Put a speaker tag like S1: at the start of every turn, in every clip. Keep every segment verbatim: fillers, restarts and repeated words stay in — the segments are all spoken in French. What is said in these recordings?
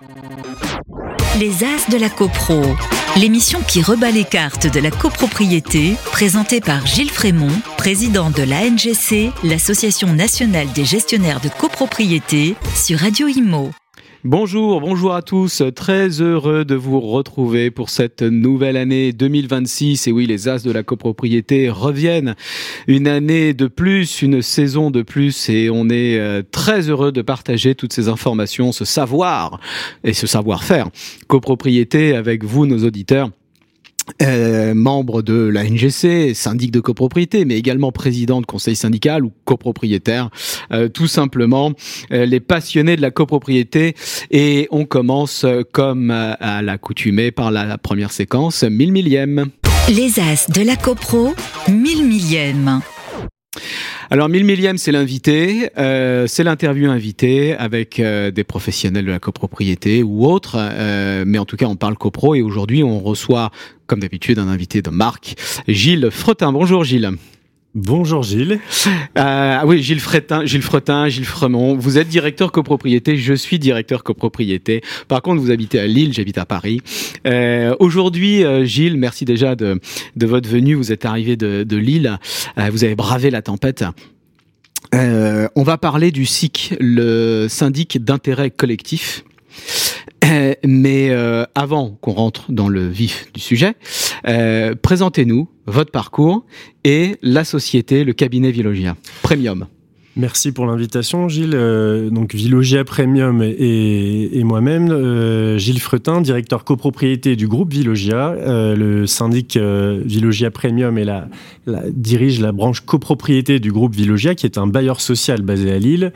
S1: Les As de la Copro, l'émission qui rebat les cartes de la copropriété, présentée par Gilles Frémont, président de l'A N G C, l'Association nationale des gestionnaires de copropriété, sur Radio Imo.
S2: Bonjour, bonjour à tous. Très heureux de vous retrouver pour cette nouvelle année deux mille vingt-six. Et oui, les As de la copropriété reviennent. Une année de plus, une saison de plus. Et on est très heureux de partager toutes ces informations, ce savoir et ce savoir-faire copropriété avec vous, nos auditeurs. Euh, membre de l'A N G C, syndic de copropriété, mais également président de conseil syndical ou copropriétaire, euh, tout simplement euh, les passionnés de la copropriété. Et on commence euh, comme euh, à l'accoutumée par la première séquence, mille millième.
S1: Les As de la Copro, mille millième.
S2: Alors, mille millième, c'est l'invité, euh, c'est l'interview invité avec euh, des professionnels de la copropriété ou autres, euh, mais en tout cas, on parle copro et aujourd'hui, on reçoit, comme d'habitude, un invité de marque, Gilles Fretin. Bonjour Gilles.
S3: Bonjour Gilles.
S2: Euh, oui, Gilles Fretin, Gilles Fretin, Gilles Fremont. Vous êtes directeur copropriété, je suis directeur copropriété. Par contre, vous habitez à Lille, j'habite à Paris. Euh, aujourd'hui, euh, Gilles, merci déjà de, de votre venue. Vous êtes arrivé de, de Lille. Euh, vous avez bravé la tempête. Euh, on va parler du S I C, le syndic d'intérêt collectif. Euh, mais euh, avant qu'on rentre dans le vif du sujet, euh, présentez-nous votre parcours et la société, le cabinet Vilogia Premium.
S3: Merci pour l'invitation, Gilles. Euh, donc Vilogia Premium et, et moi-même, euh, Gilles Fretin, directeur copropriété du groupe Vilogia. Euh, le syndic euh, Vilogia Premium et la, la, dirige la branche copropriété du groupe Vilogia, qui est un bailleur social basé à Lille.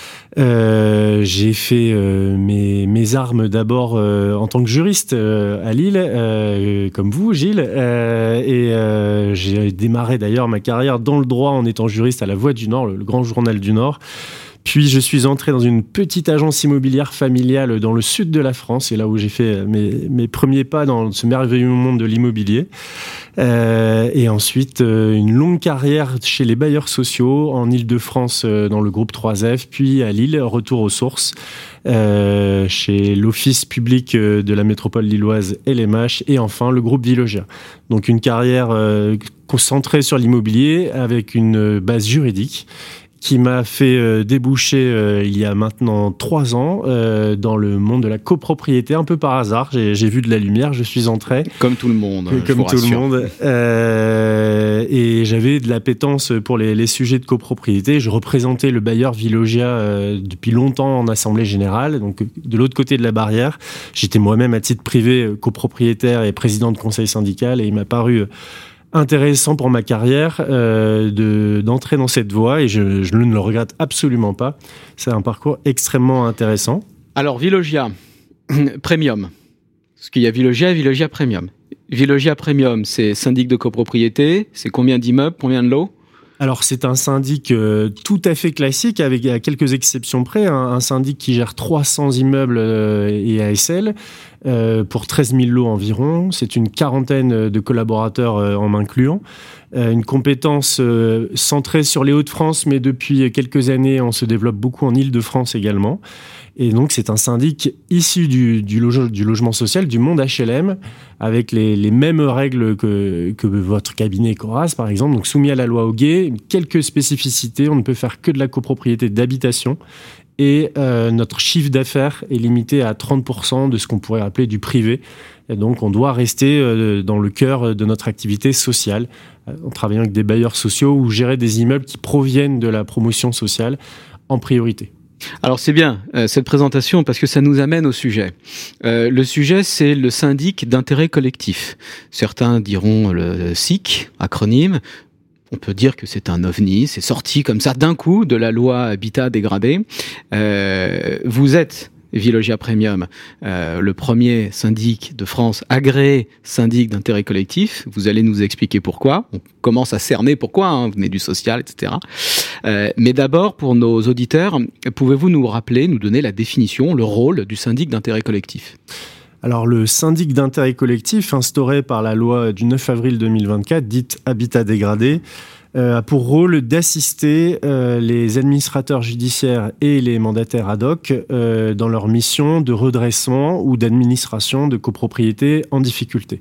S3: Euh, j'ai fait euh, mes, mes armes d'abord euh, en tant que juriste euh, à Lille, euh, comme vous, Gilles, euh, et euh, j'ai démarré d'ailleurs ma carrière dans le droit en étant juriste à La Voix du Nord, le, le grand journal du Nord. Puis je suis entré dans une petite agence immobilière familiale dans le sud de la France, c'est là où j'ai fait mes, mes premiers pas dans ce merveilleux monde de l'immobilier. Euh, et ensuite, euh, une longue carrière chez les bailleurs sociaux en Île-de-France euh, dans le groupe trois F, puis à Lille, retour aux sources, euh, chez l'Office public euh, de la métropole lilloise L M H, et enfin le groupe Vilogia. Donc une carrière euh, concentrée sur l'immobilier avec une base juridique qui m'a fait euh, déboucher euh, il y a maintenant trois ans euh, dans le monde de la copropriété, un peu par hasard. J'ai, j'ai vu de la lumière, je suis entré.
S2: Comme tout le monde.
S3: Comme tout le monde. Euh, et j'avais de l'appétence pour les, les sujets de copropriété. Je représentais le bailleur Vilogia euh, depuis longtemps en assemblée générale, donc de l'autre côté de la barrière. J'étais moi-même à titre privé copropriétaire et président de conseil syndical, et il m'a paru intéressant pour ma carrière euh, de, d'entrer dans cette voie, et je, je ne le regrette absolument pas. C'est un parcours extrêmement intéressant.
S2: Alors, Vilogia Premium, parce qu'il y a Vilogia et Vilogia Premium. Vilogia Premium, c'est syndic de copropriété, c'est combien d'immeubles, combien de lots ?
S3: Alors, c'est un syndic euh, tout à fait classique, avec à quelques exceptions près, hein, un syndic qui gère trois cents immeubles euh, et A S L euh, pour treize mille lots environ. C'est une quarantaine de collaborateurs euh, en m'incluant. Euh, une compétence euh, centrée sur les Hauts-de-France, mais depuis quelques années, on se développe beaucoup en Île-de-France également. Et donc, c'est un syndic issu du, du, loge, du logement social, du monde H L M, avec les, les mêmes règles que, que votre cabinet Coras, par exemple, donc soumis à la loi Hoguet, quelques spécificités. On ne peut faire que de la copropriété d'habitation. Et euh, notre chiffre d'affaires est limité à trente pour cent de ce qu'on pourrait appeler du privé. Et donc, on doit rester euh, dans le cœur de notre activité sociale, euh, en travaillant avec des bailleurs sociaux ou gérer des immeubles qui proviennent de la promotion sociale en priorité.
S2: Alors c'est bien euh, cette présentation parce que ça nous amène au sujet. Euh, le sujet, c'est le syndic d'intérêt collectif. Certains diront le S I C, acronyme. On peut dire que c'est un ovni, c'est sorti comme ça d'un coup de la loi Habitat dégradé. Euh, vous êtes Vilogia Premium, euh, le premier syndic de France agréé syndic d'intérêt collectif. Vous allez nous expliquer pourquoi. On commence à cerner pourquoi, hein, vous venez du social, et cetera. Euh, mais d'abord, pour nos auditeurs, pouvez-vous nous rappeler, nous donner la définition, le rôle du syndic d'intérêt collectif ?
S3: Alors, le syndic d'intérêt collectif, instauré par la loi du neuf avril deux mille vingt-quatre, dite Habitat dégradé, euh, a pour rôle d'assister euh, les administrateurs judiciaires et les mandataires ad hoc euh, dans leur mission de redressement ou d'administration de copropriété en difficulté.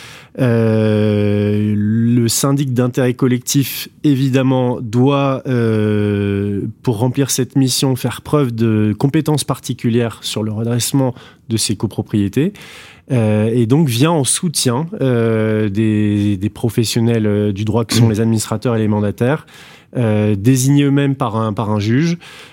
S3: Euh, le syndic d'intérêt collectif, évidemment, doit, euh, pour remplir cette mission, faire preuve de compétences particulières sur le redressement de ses copropriétés. Euh, et donc vient en soutien euh, des, des professionnels du droit que sont les administrateurs et les mandataires, euh, désignés eux-mêmes par un, par un juge,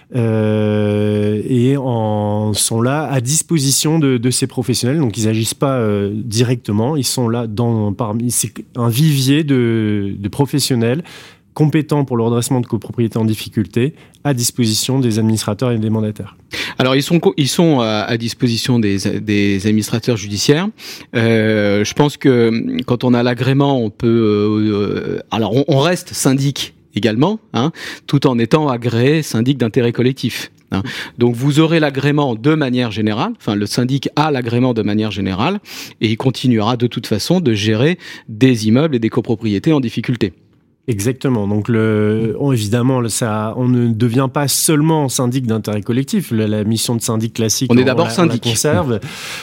S3: euh, et en, sont là à disposition de, de ces professionnels. Donc ils n'agissent pas euh, directement, ils sont là dans, parmi, c'est un vivier de, de professionnels compétents pour le redressement de copropriété en difficulté, à disposition des administrateurs et des mandataires.
S2: Alors ils sont ils sont à disposition des des administrateurs judiciaires. Euh, je pense que quand on a l'agrément, on peut euh, alors on, on reste syndic également, hein, tout en étant agréé syndic d'intérêt collectif. Hein. Donc vous aurez l'agrément de manière générale, enfin le syndic a l'agrément de manière générale, et il continuera de toute façon de gérer des immeubles et des copropriétés en difficulté.
S3: Exactement. Donc, le, on, évidemment, ça, on ne devient pas seulement syndic d'intérêt collectif. La, la mission de syndic classique,
S2: on est d'abord
S3: on la,
S2: syndic.
S3: On la conserve.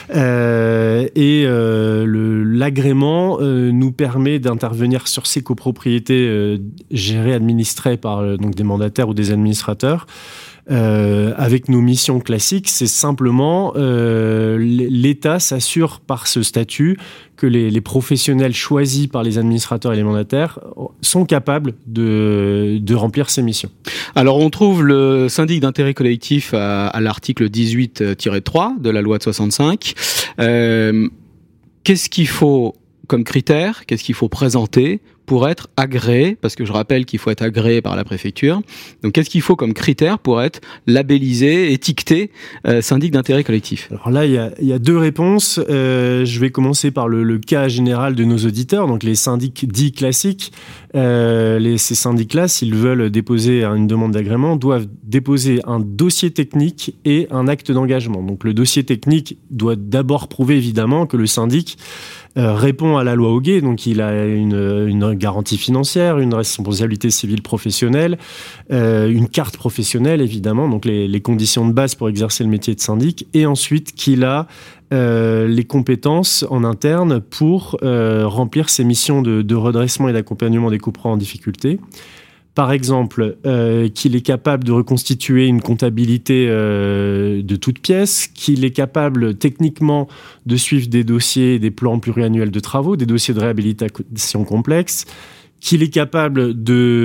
S3: Euh, et euh, le, l'agrément euh, nous permet d'intervenir sur ces copropriétés euh, gérées, administrées par euh, donc des mandataires ou des administrateurs. Euh, avec nos missions classiques, c'est simplement euh, l'État s'assure par ce statut que les, les professionnels choisis par les administrateurs et les mandataires sont capables de, de remplir ces missions.
S2: Alors on trouve le syndic d'intérêt collectif à, à l'article dix-huit tiret trois de la loi de soixante-cinq. Euh, qu'est-ce qu'il faut comme critère, qu'est-ce qu'il faut présenter pour être agréé, parce que je rappelle qu'il faut être agréé par la préfecture. Donc, qu'est-ce qu'il faut comme critère pour être labellisé, étiqueté euh, syndic d'intérêt collectif ?
S3: Alors là, il y a, il y a deux réponses. Euh, je vais commencer par le, le cas général de nos auditeurs, donc les syndics dits classiques. Euh, les, ces syndics-là, s'ils veulent déposer une demande d'agrément, doivent déposer un dossier technique et un acte d'engagement. Donc, le dossier technique doit d'abord prouver, évidemment, que le syndic Euh, répond à la loi Hoguet, donc il a une, une garantie financière, une responsabilité civile professionnelle, euh, une carte professionnelle évidemment, donc les, les conditions de base pour exercer le métier de syndic, et ensuite qu'il a euh, les compétences en interne pour euh, remplir ses missions de, de redressement et d'accompagnement des copropriétaires en difficulté. Par exemple, euh, qu'il est capable de reconstituer une comptabilité euh, de toutes pièces, qu'il est capable techniquement de suivre des dossiers, des plans pluriannuels de travaux, des dossiers de réhabilitation complexes, qu'il est capable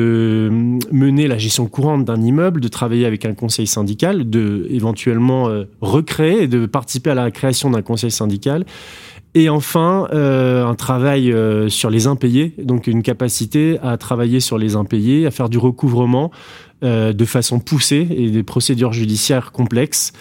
S3: de mener la gestion courante d'un immeuble, de travailler avec un conseil syndical, de éventuellement euh, recréer et de participer à la création d'un conseil syndical. Et enfin, euh, un travail euh, sur les impayés, donc une capacité à travailler sur les impayés, à faire du recouvrement euh, de façon poussée et des procédures judiciaires complexes.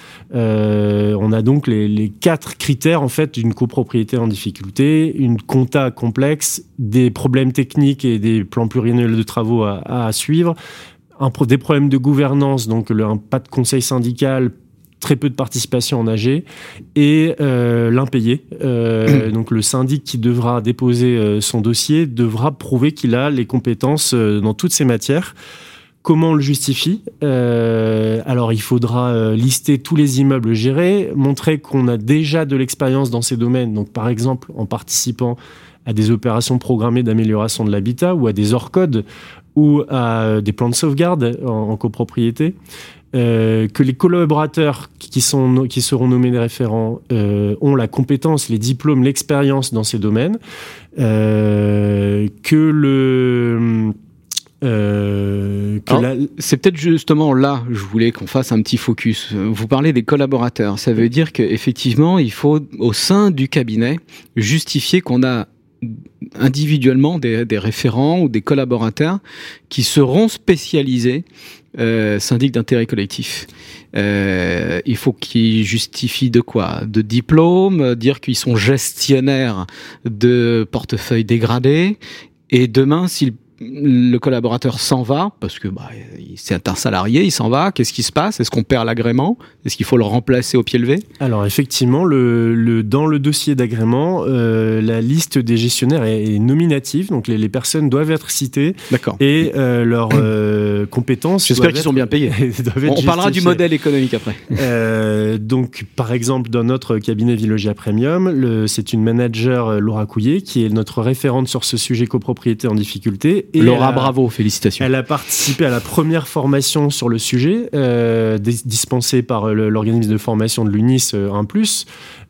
S3: Euh, on a donc les, les quatre critères en fait d'une copropriété en difficulté, une compta complexe, des problèmes techniques et des plans pluriannuels de travaux à, à suivre, un, des problèmes de gouvernance, donc le, un pas de conseil syndical, très peu de participation en A G, et euh, l'impayé. Euh, donc le syndic qui devra déposer euh, son dossier devra prouver qu'il a les compétences euh, dans toutes ces matières. Comment on le justifie ? euh, Alors il faudra euh, lister tous les immeubles gérés, montrer qu'on a déjà de l'expérience dans ces domaines, donc par exemple en participant à des opérations programmées d'amélioration de l'habitat ou à des ORCOD ou à des plans de sauvegarde en, en copropriété. Euh, que les collaborateurs qui, sont, qui seront nommés des référents euh, ont la compétence, les diplômes, l'expérience dans ces domaines, euh, que le... Euh, que
S2: Alors,
S3: la...
S2: C'est peut-être justement là, je voulais qu'on fasse un petit focus. Vous parlez des collaborateurs, ça veut dire qu'effectivement, il faut au sein du cabinet justifier qu'on a individuellement des, des référents ou des collaborateurs qui seront spécialisés euh, syndic d'intérêt collectif. Euh, il faut qu'ils justifient de quoi ? De diplôme, dire qu'ils sont gestionnaires de portefeuilles dégradés, et demain, s'ils le collaborateur s'en va, parce que bah, c'est un salarié, il s'en va, qu'est-ce qui se passe? Est-ce qu'on perd l'agrément? Est-ce qu'il faut le remplacer au pied levé?
S3: Alors effectivement, le, le, dans le dossier d'agrément, euh, la liste des gestionnaires est, est nominative, donc les, les personnes doivent être citées.
S2: D'accord.
S3: Et euh, leurs euh, compétences...
S2: J'espère qu'ils sont bien payés. On, on parlera du modèle économique après.
S3: Euh, donc par exemple, dans notre cabinet Vilogia Premium, le, c'est une manager, Laura Couillet, qui est notre référente sur ce sujet copropriété en difficulté. Et
S2: Laura,
S3: a,
S2: bravo, félicitations.
S3: Elle a participé à la première formation sur le sujet, euh, dispensée par le, l'organisme de formation de l'U N I S un plus.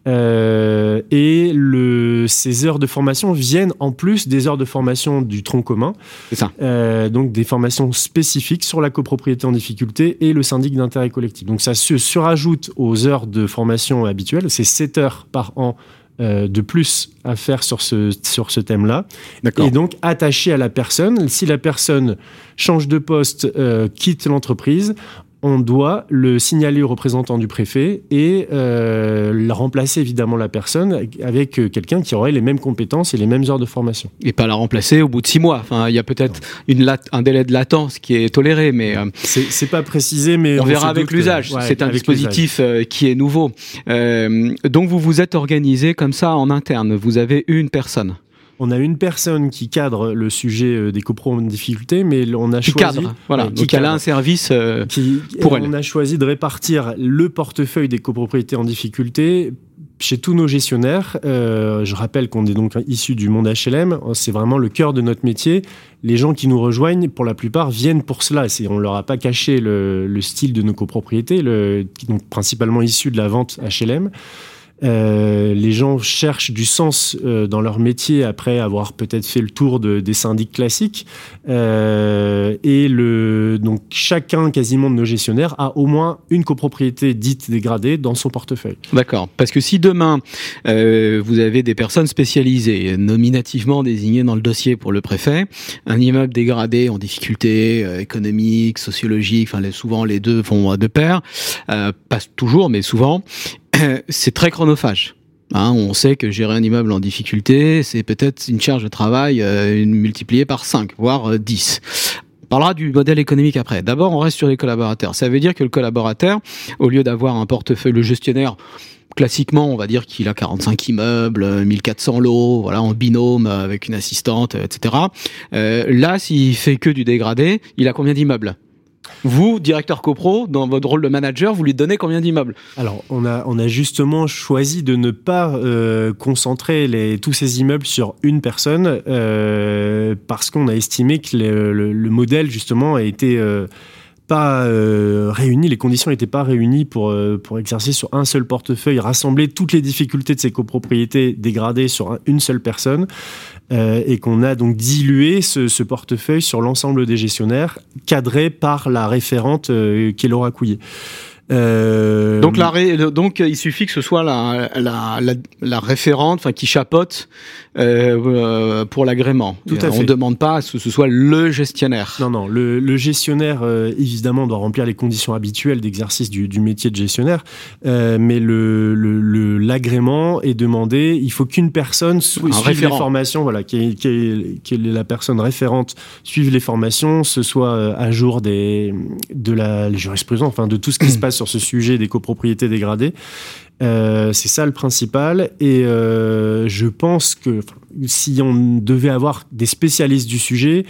S3: Euh, et le, ces heures de formation viennent en plus des heures de formation du tronc commun.
S2: C'est ça.
S3: Euh, donc des formations spécifiques sur la copropriété en difficulté et le syndic d'intérêt collectif. Donc ça se surajoute aux heures de formation habituelles. C'est sept heures par an Euh, de plus à faire sur ce, sur ce thème-là.
S2: D'accord.
S3: Et donc attaché à la personne. Si la personne change de poste, euh, quitte l'entreprise, on doit le signaler au représentant du préfet et euh, la remplacer évidemment la personne avec quelqu'un qui aurait les mêmes compétences et les mêmes heures de formation.
S2: Et pas la remplacer au bout de six mois. Enfin, il y a peut-être une lat- un délai de latence qui est toléré, mais euh,
S3: c'est, c'est pas précisé, mais
S2: on,
S3: on
S2: verra avec
S3: doute,
S2: l'usage.
S3: Ouais,
S2: c'est un dispositif euh, qui est nouveau. Euh, donc vous vous êtes organisé comme ça en interne. Vous avez une personne.
S3: On a une personne qui cadre le sujet des copros en difficulté, mais on a
S2: qui
S3: choisi...
S2: Cadre, voilà.
S3: Ouais,
S2: Donc
S3: qui
S2: elle
S3: cadre.
S2: a un service euh,
S3: qui,
S2: pour elle.
S3: On a choisi de répartir le portefeuille des copropriétés en difficulté chez tous nos gestionnaires. Euh, je rappelle qu'on est donc issus du monde H L M. C'est vraiment le cœur de notre métier. Les gens qui nous rejoignent, pour la plupart, viennent pour cela. C'est, on ne leur a pas caché le, le style de nos copropriétés, le, donc principalement issus de la vente H L M. Euh, les gens cherchent du sens euh, dans leur métier après avoir peut-être fait le tour de, des syndics classiques. Euh, et le, donc chacun quasiment de nos gestionnaires a au moins une copropriété dite dégradée dans son portefeuille.
S2: D'accord. Parce que si demain euh, vous avez des personnes spécialisées, nominativement désignées dans le dossier pour le préfet, un immeuble dégradé en difficulté euh, économique, sociologique, enfin les, souvent les deux vont de pair, euh, pas toujours mais souvent. C'est très chronophage. Hein, on sait que gérer un immeuble en difficulté, c'est peut-être une charge de travail euh, multipliée par cinq, voire euh, dix. On parlera du modèle économique après. D'abord, on reste sur les collaborateurs. Ça veut dire que le collaborateur, au lieu d'avoir un portefeuille, le gestionnaire, classiquement, on va dire qu'il a quarante-cinq immeubles, mille quatre cents lots, voilà, en binôme, avec une assistante, et cetera. Euh, là, s'il fait que du dégradé, il a combien d'immeubles ? Vous, directeur copro, dans votre rôle de manager, vous lui donnez combien d'immeubles ?
S3: Alors, on a, on a justement choisi de ne pas euh, concentrer les, tous ces immeubles sur une personne euh, parce qu'on a estimé que le, le, le modèle, justement, a été euh, pas euh, réuni, les conditions n'étaient pas réunies pour, euh, pour exercer sur un seul portefeuille, rassembler toutes les difficultés de ces copropriétés dégradées sur un, une seule personne. Euh, et qu'on a donc dilué ce, ce portefeuille sur l'ensemble des gestionnaires, cadré par la référente euh, qui est Laura Couillet. Euh...
S2: Donc, la ré... donc il suffit que ce soit la, la, la, la référente, enfin qui chapeaute euh, euh, pour l'agrément.
S3: Tout à
S2: On
S3: fait.
S2: ne demande pas à ce que ce soit le gestionnaire.
S3: Non, non. Le, le gestionnaire, euh, évidemment, doit remplir les conditions habituelles d'exercice du, du métier de gestionnaire, euh, mais le, le, le, l'agrément est demandé. Il faut qu'une personne suive les formations, voilà, qui est, qui est, qui est la personne référente, suive les formations, ce soit à jour des, de la jurisprudence, enfin de tout ce qui se passe sur ce sujet des copropriétés dégradées. Euh, c'est ça le principal. Et euh, je pense que si on devait avoir des spécialistes du sujet,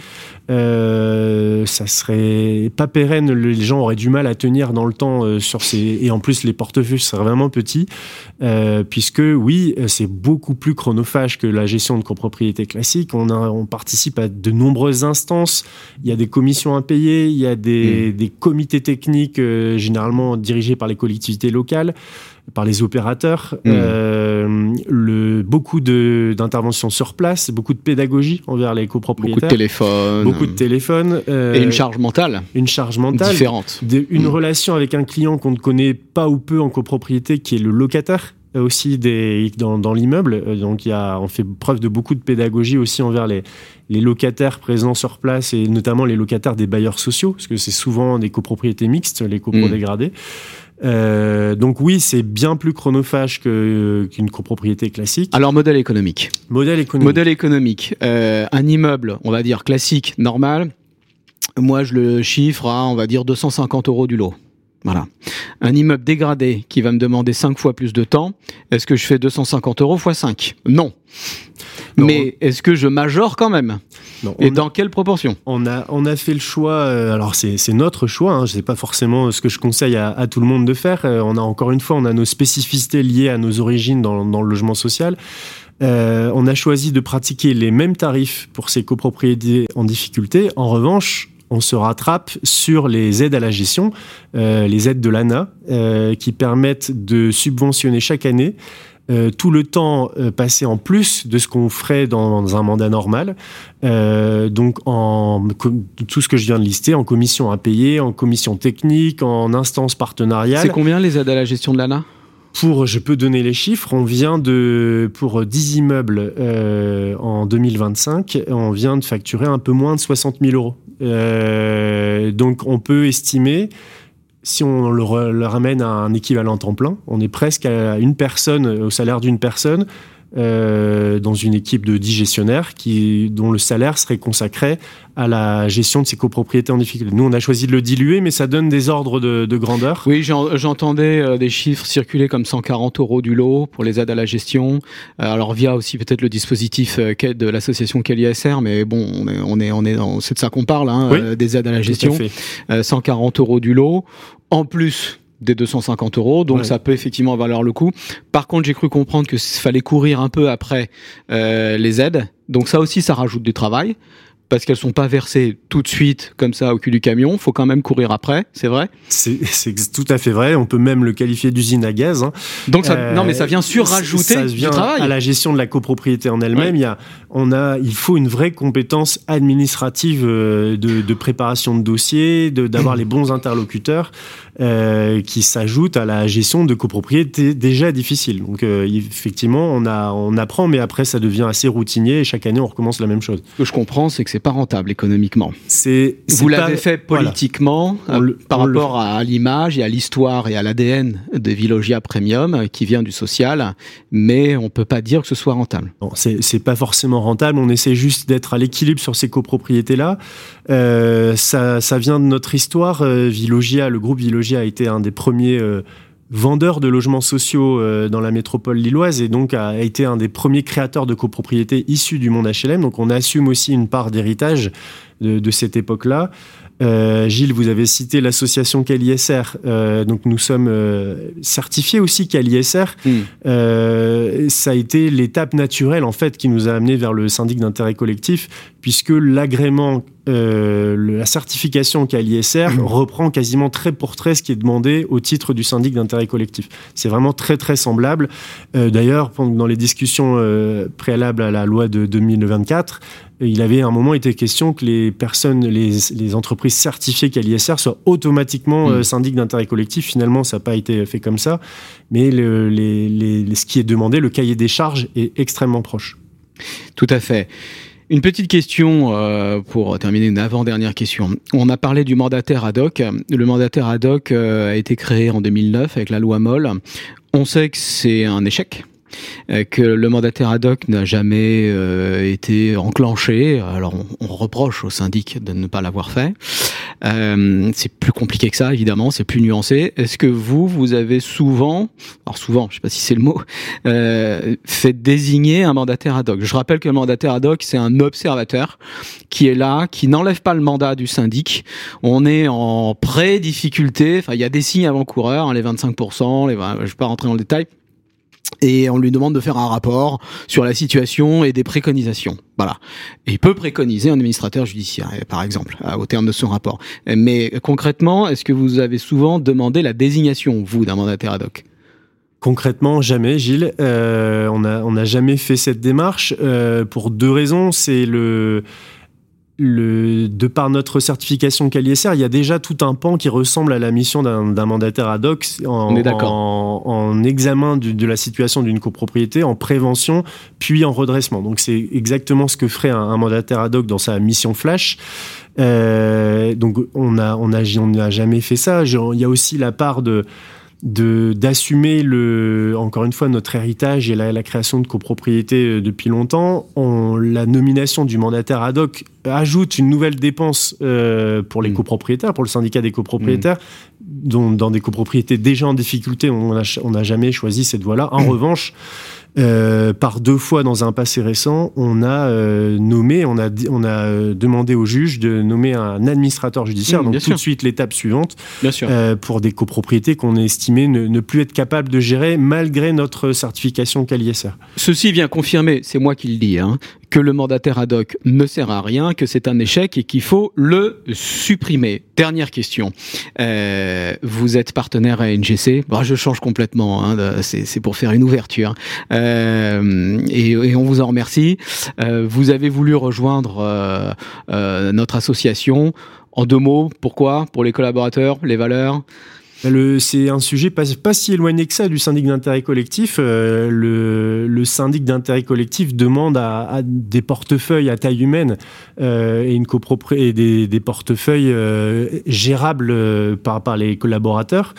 S3: euh, ça serait pas pérenne. Les gens auraient du mal à tenir dans le temps euh, sur ces... Et en plus, les portefeuilles seraient vraiment petits, euh, puisque oui, c'est beaucoup plus chronophage que la gestion de copropriété classique. On, a, on participe à de nombreuses instances. Il y a des commissions impayées, il y a des, mmh. des comités techniques, euh, généralement dirigés par les collectivités locales, par les opérateurs, mmh. euh, le, beaucoup de, d'interventions sur place, beaucoup de pédagogie envers les copropriétaires.
S2: Beaucoup de téléphones.
S3: Beaucoup de téléphones.
S2: Euh, et une charge mentale.
S3: Une charge mentale.
S2: Différente.
S3: De, une mmh. relation avec un client qu'on ne connaît pas ou peu en copropriété, qui est le locataire aussi des, dans, dans l'immeuble. Donc il y a, on fait preuve de beaucoup de pédagogie aussi envers les, les locataires présents sur place et notamment les locataires des bailleurs sociaux, parce que c'est souvent des copropriétés mixtes, les copros mmh. dégradés. Euh, donc oui, c'est bien plus chronophage que, qu'une copropriété classique.
S2: Alors, modèle économique.
S3: Modèle économique.
S2: Modèle économique. Euh, un immeuble, on va dire classique, normal. Moi, je le chiffre à, on va dire, deux cent cinquante euros du lot. Voilà. Un immeuble dégradé qui va me demander cinq fois plus de temps, est-ce que je fais deux cent cinquante euros fois cinq ? Non. Non. Mais est-ce que je majore quand même ? Non, Et dans a, quelle proportion ?
S3: on a, on a fait le choix, euh, alors c'est, c'est notre choix, hein, c'est pas forcément ce que je conseille à, à tout le monde de faire. Euh, on a encore une fois, on a nos spécificités liées à nos origines dans, dans le logement social. Euh, on a choisi de pratiquer les mêmes tarifs pour ces copropriétés en difficulté. En revanche, on se rattrape sur les aides à la gestion, euh, les aides de l'A N A, euh, qui permettent de subventionner chaque année euh, tout le temps euh, passé en plus de ce qu'on ferait dans, dans un mandat normal. Euh, donc, en tout ce que je viens de lister, en commission à payer, en commission technique, en instance partenariale.
S2: C'est combien les aides à la gestion de l'A N A ?
S3: Pour, je peux donner les chiffres, on vient de, pour dix immeubles euh, en deux mille vingt-cinq, on vient de facturer un peu moins de soixante mille euros. Euh, donc on peut estimer, si on le, le ramène à un équivalent temps plein, on est presque à une personne, au salaire d'une personne, euh, dans une équipe de dix gestionnaires qui, dont le salaire serait consacré à la gestion de ces copropriétés en difficulté. Nous, on a choisi de le diluer, mais ça donne des ordres de, de grandeur.
S2: Oui, j'en, j'entendais euh, des chiffres circuler comme cent quarante euros du lot pour les aides à la gestion. Euh, alors via aussi peut-être le dispositif euh, de l'association K L I S R, mais bon, on est, on est, on est dans, c'est de ça qu'on parle, hein,
S3: oui,
S2: euh, des aides à la gestion.
S3: Tout à fait.
S2: Euh, cent quarante euros du lot, en plus des deux cent cinquante euros, donc ouais. Ça peut effectivement valoir le coup. Par contre, j'ai cru comprendre que fallait courir un peu après euh, les aides, donc ça aussi, ça rajoute du travail, parce qu'elles sont pas versées tout de suite comme ça au cul du camion. Faut quand même courir après, c'est vrai ?
S3: C'est, c'est tout à fait vrai. On peut même le qualifier d'usine à gaz. Hein.
S2: Donc ça, euh, non, mais ça vient surrajouter ça vient du travail
S3: à la gestion de la copropriété en elle-même. Ouais. Il y a, on a, il faut une vraie compétence administrative de, de préparation de dossiers, de, d'avoir les bons interlocuteurs, euh, qui s'ajoutent à la gestion de copropriétés déjà difficiles. Donc euh, effectivement, on a, on apprend, mais après ça devient assez routinier et chaque année on recommence la même chose.
S2: Ce que je comprends, c'est que c'est pas rentable économiquement.
S3: C'est, c'est
S2: Vous
S3: pas,
S2: l'avez fait politiquement,
S3: voilà.
S2: euh,
S3: le,
S2: par rapport le... à l'image et à l'histoire et à l'A D N de Vilogia Premium, qui vient du social, mais on peut pas dire que ce soit rentable.
S3: Non, c'est, c'est pas forcément rentable. On essaie juste d'être à l'équilibre sur ces copropriétés-là. Euh, ça, ça vient de notre histoire. Euh, Vilogia, le groupe Vilogia a été un des premiers euh, vendeur de logements sociaux euh, dans la métropole lilloise et donc a été un des premiers créateurs de copropriétés issus du monde H L M. Donc on assume aussi une part d'héritage de, de cette époque-là. Euh, Gilles, vous avez cité l'association K L I S R. Euh, donc nous sommes euh, certifiés aussi K L I S R. Mmh. Euh, ça a été l'étape naturelle en fait qui nous a amené vers le syndic d'intérêt collectif, puisque l'agrément, euh, le, la certification K L I S R mmh. reprend quasiment trait pour trait ce qui est demandé au titre du syndic d'intérêt collectif. C'est vraiment très très semblable. Euh, d'ailleurs, dans les discussions euh, préalables à la loi de deux mille vingt-quatre, il avait à un moment été question que les personnes, les, les entreprises certifiées K L I S R soient automatiquement mmh. euh, syndic d'intérêt collectif. Finalement, ça n'a pas été fait comme ça. Mais le, les, les, ce qui est demandé, le cahier des charges est extrêmement proche.
S2: Tout à fait. Une petite question euh, pour terminer, une avant-dernière question. On a parlé du mandataire ad hoc. Le mandataire ad hoc euh, a été créé en deux mille neuf avec la loi M O L. On sait que c'est un échec, que le mandataire ad hoc n'a jamais euh, été enclenché. Alors on, on reproche au syndic de ne pas l'avoir fait. Euh, c'est plus compliqué que ça, évidemment, c'est plus nuancé. Est-ce que vous, vous avez souvent, alors souvent, je sais pas si c'est le mot, euh, fait désigner un mandataire ad hoc ? Je rappelle que le mandataire ad hoc, c'est un observateur qui est là, qui n'enlève pas le mandat du syndic. On est en pré-difficulté, enfin il y a des signes avant-coureurs, hein, les vingt-cinq pour cent, les vingt, je vais pas rentrer dans le détail. Et on lui demande de faire un rapport sur la situation et des préconisations. Voilà. Et il peut préconiser un administrateur judiciaire, par exemple, au terme de son rapport. Mais concrètement, est-ce que vous avez souvent demandé la désignation, vous, d'un mandataire ad hoc ?
S3: Concrètement, jamais, Gilles. Euh, on a, on n'a jamais fait cette démarche euh, pour deux raisons. C'est le... Le, de par notre certification K L I S R, il y a déjà tout un pan qui ressemble à la mission d'un, d'un mandataire ad hoc en,
S2: On est d'accord.
S3: en, en examen du, de la situation d'une copropriété, en prévention, puis en redressement. Donc c'est exactement ce que ferait un, un mandataire ad hoc dans sa mission flash. Euh, donc on a, on a, on n'a jamais fait ça. Genre, il y a aussi la part de de d'assumer le encore une fois notre héritage et la, la création de copropriétés depuis longtemps. On, la nomination du mandataire ad hoc ajoute une nouvelle dépense euh, pour les mmh. copropriétaires, pour le syndicat des copropriétaires, mmh. dont dans des copropriétés déjà en difficulté, on n'a on n'a jamais choisi cette voie-là. En mmh. revanche, Euh, par deux fois dans un passé récent, on a euh, nommé, on a, on a euh, demandé au juge de nommer un administrateur judiciaire, mmh, donc tout sûr. de suite l'étape suivante, euh, pour des copropriétés qu'on estimait ne, ne plus être capable de gérer malgré notre certification K L I S R.
S2: Ceci vient confirmer, c'est moi qui le dis, hein, que le mandataire ad hoc ne sert à rien, que c'est un échec et qu'il faut le supprimer. Dernière question. Euh, vous êtes partenaire à N G C. Bon, je change complètement, hein, c'est, c'est pour faire une ouverture. Euh, et, et on vous en remercie. Euh, vous avez voulu rejoindre euh, euh, notre association. En deux mots, pourquoi ? Pour les collaborateurs, les valeurs ?
S3: Le, c'est un sujet pas, pas si éloigné que ça du syndic d'intérêt collectif. Euh, le, le syndic d'intérêt collectif demande à, à des portefeuilles à taille humaine euh, et, une copropri- et des, des portefeuilles euh, gérables euh, par, par les collaborateurs.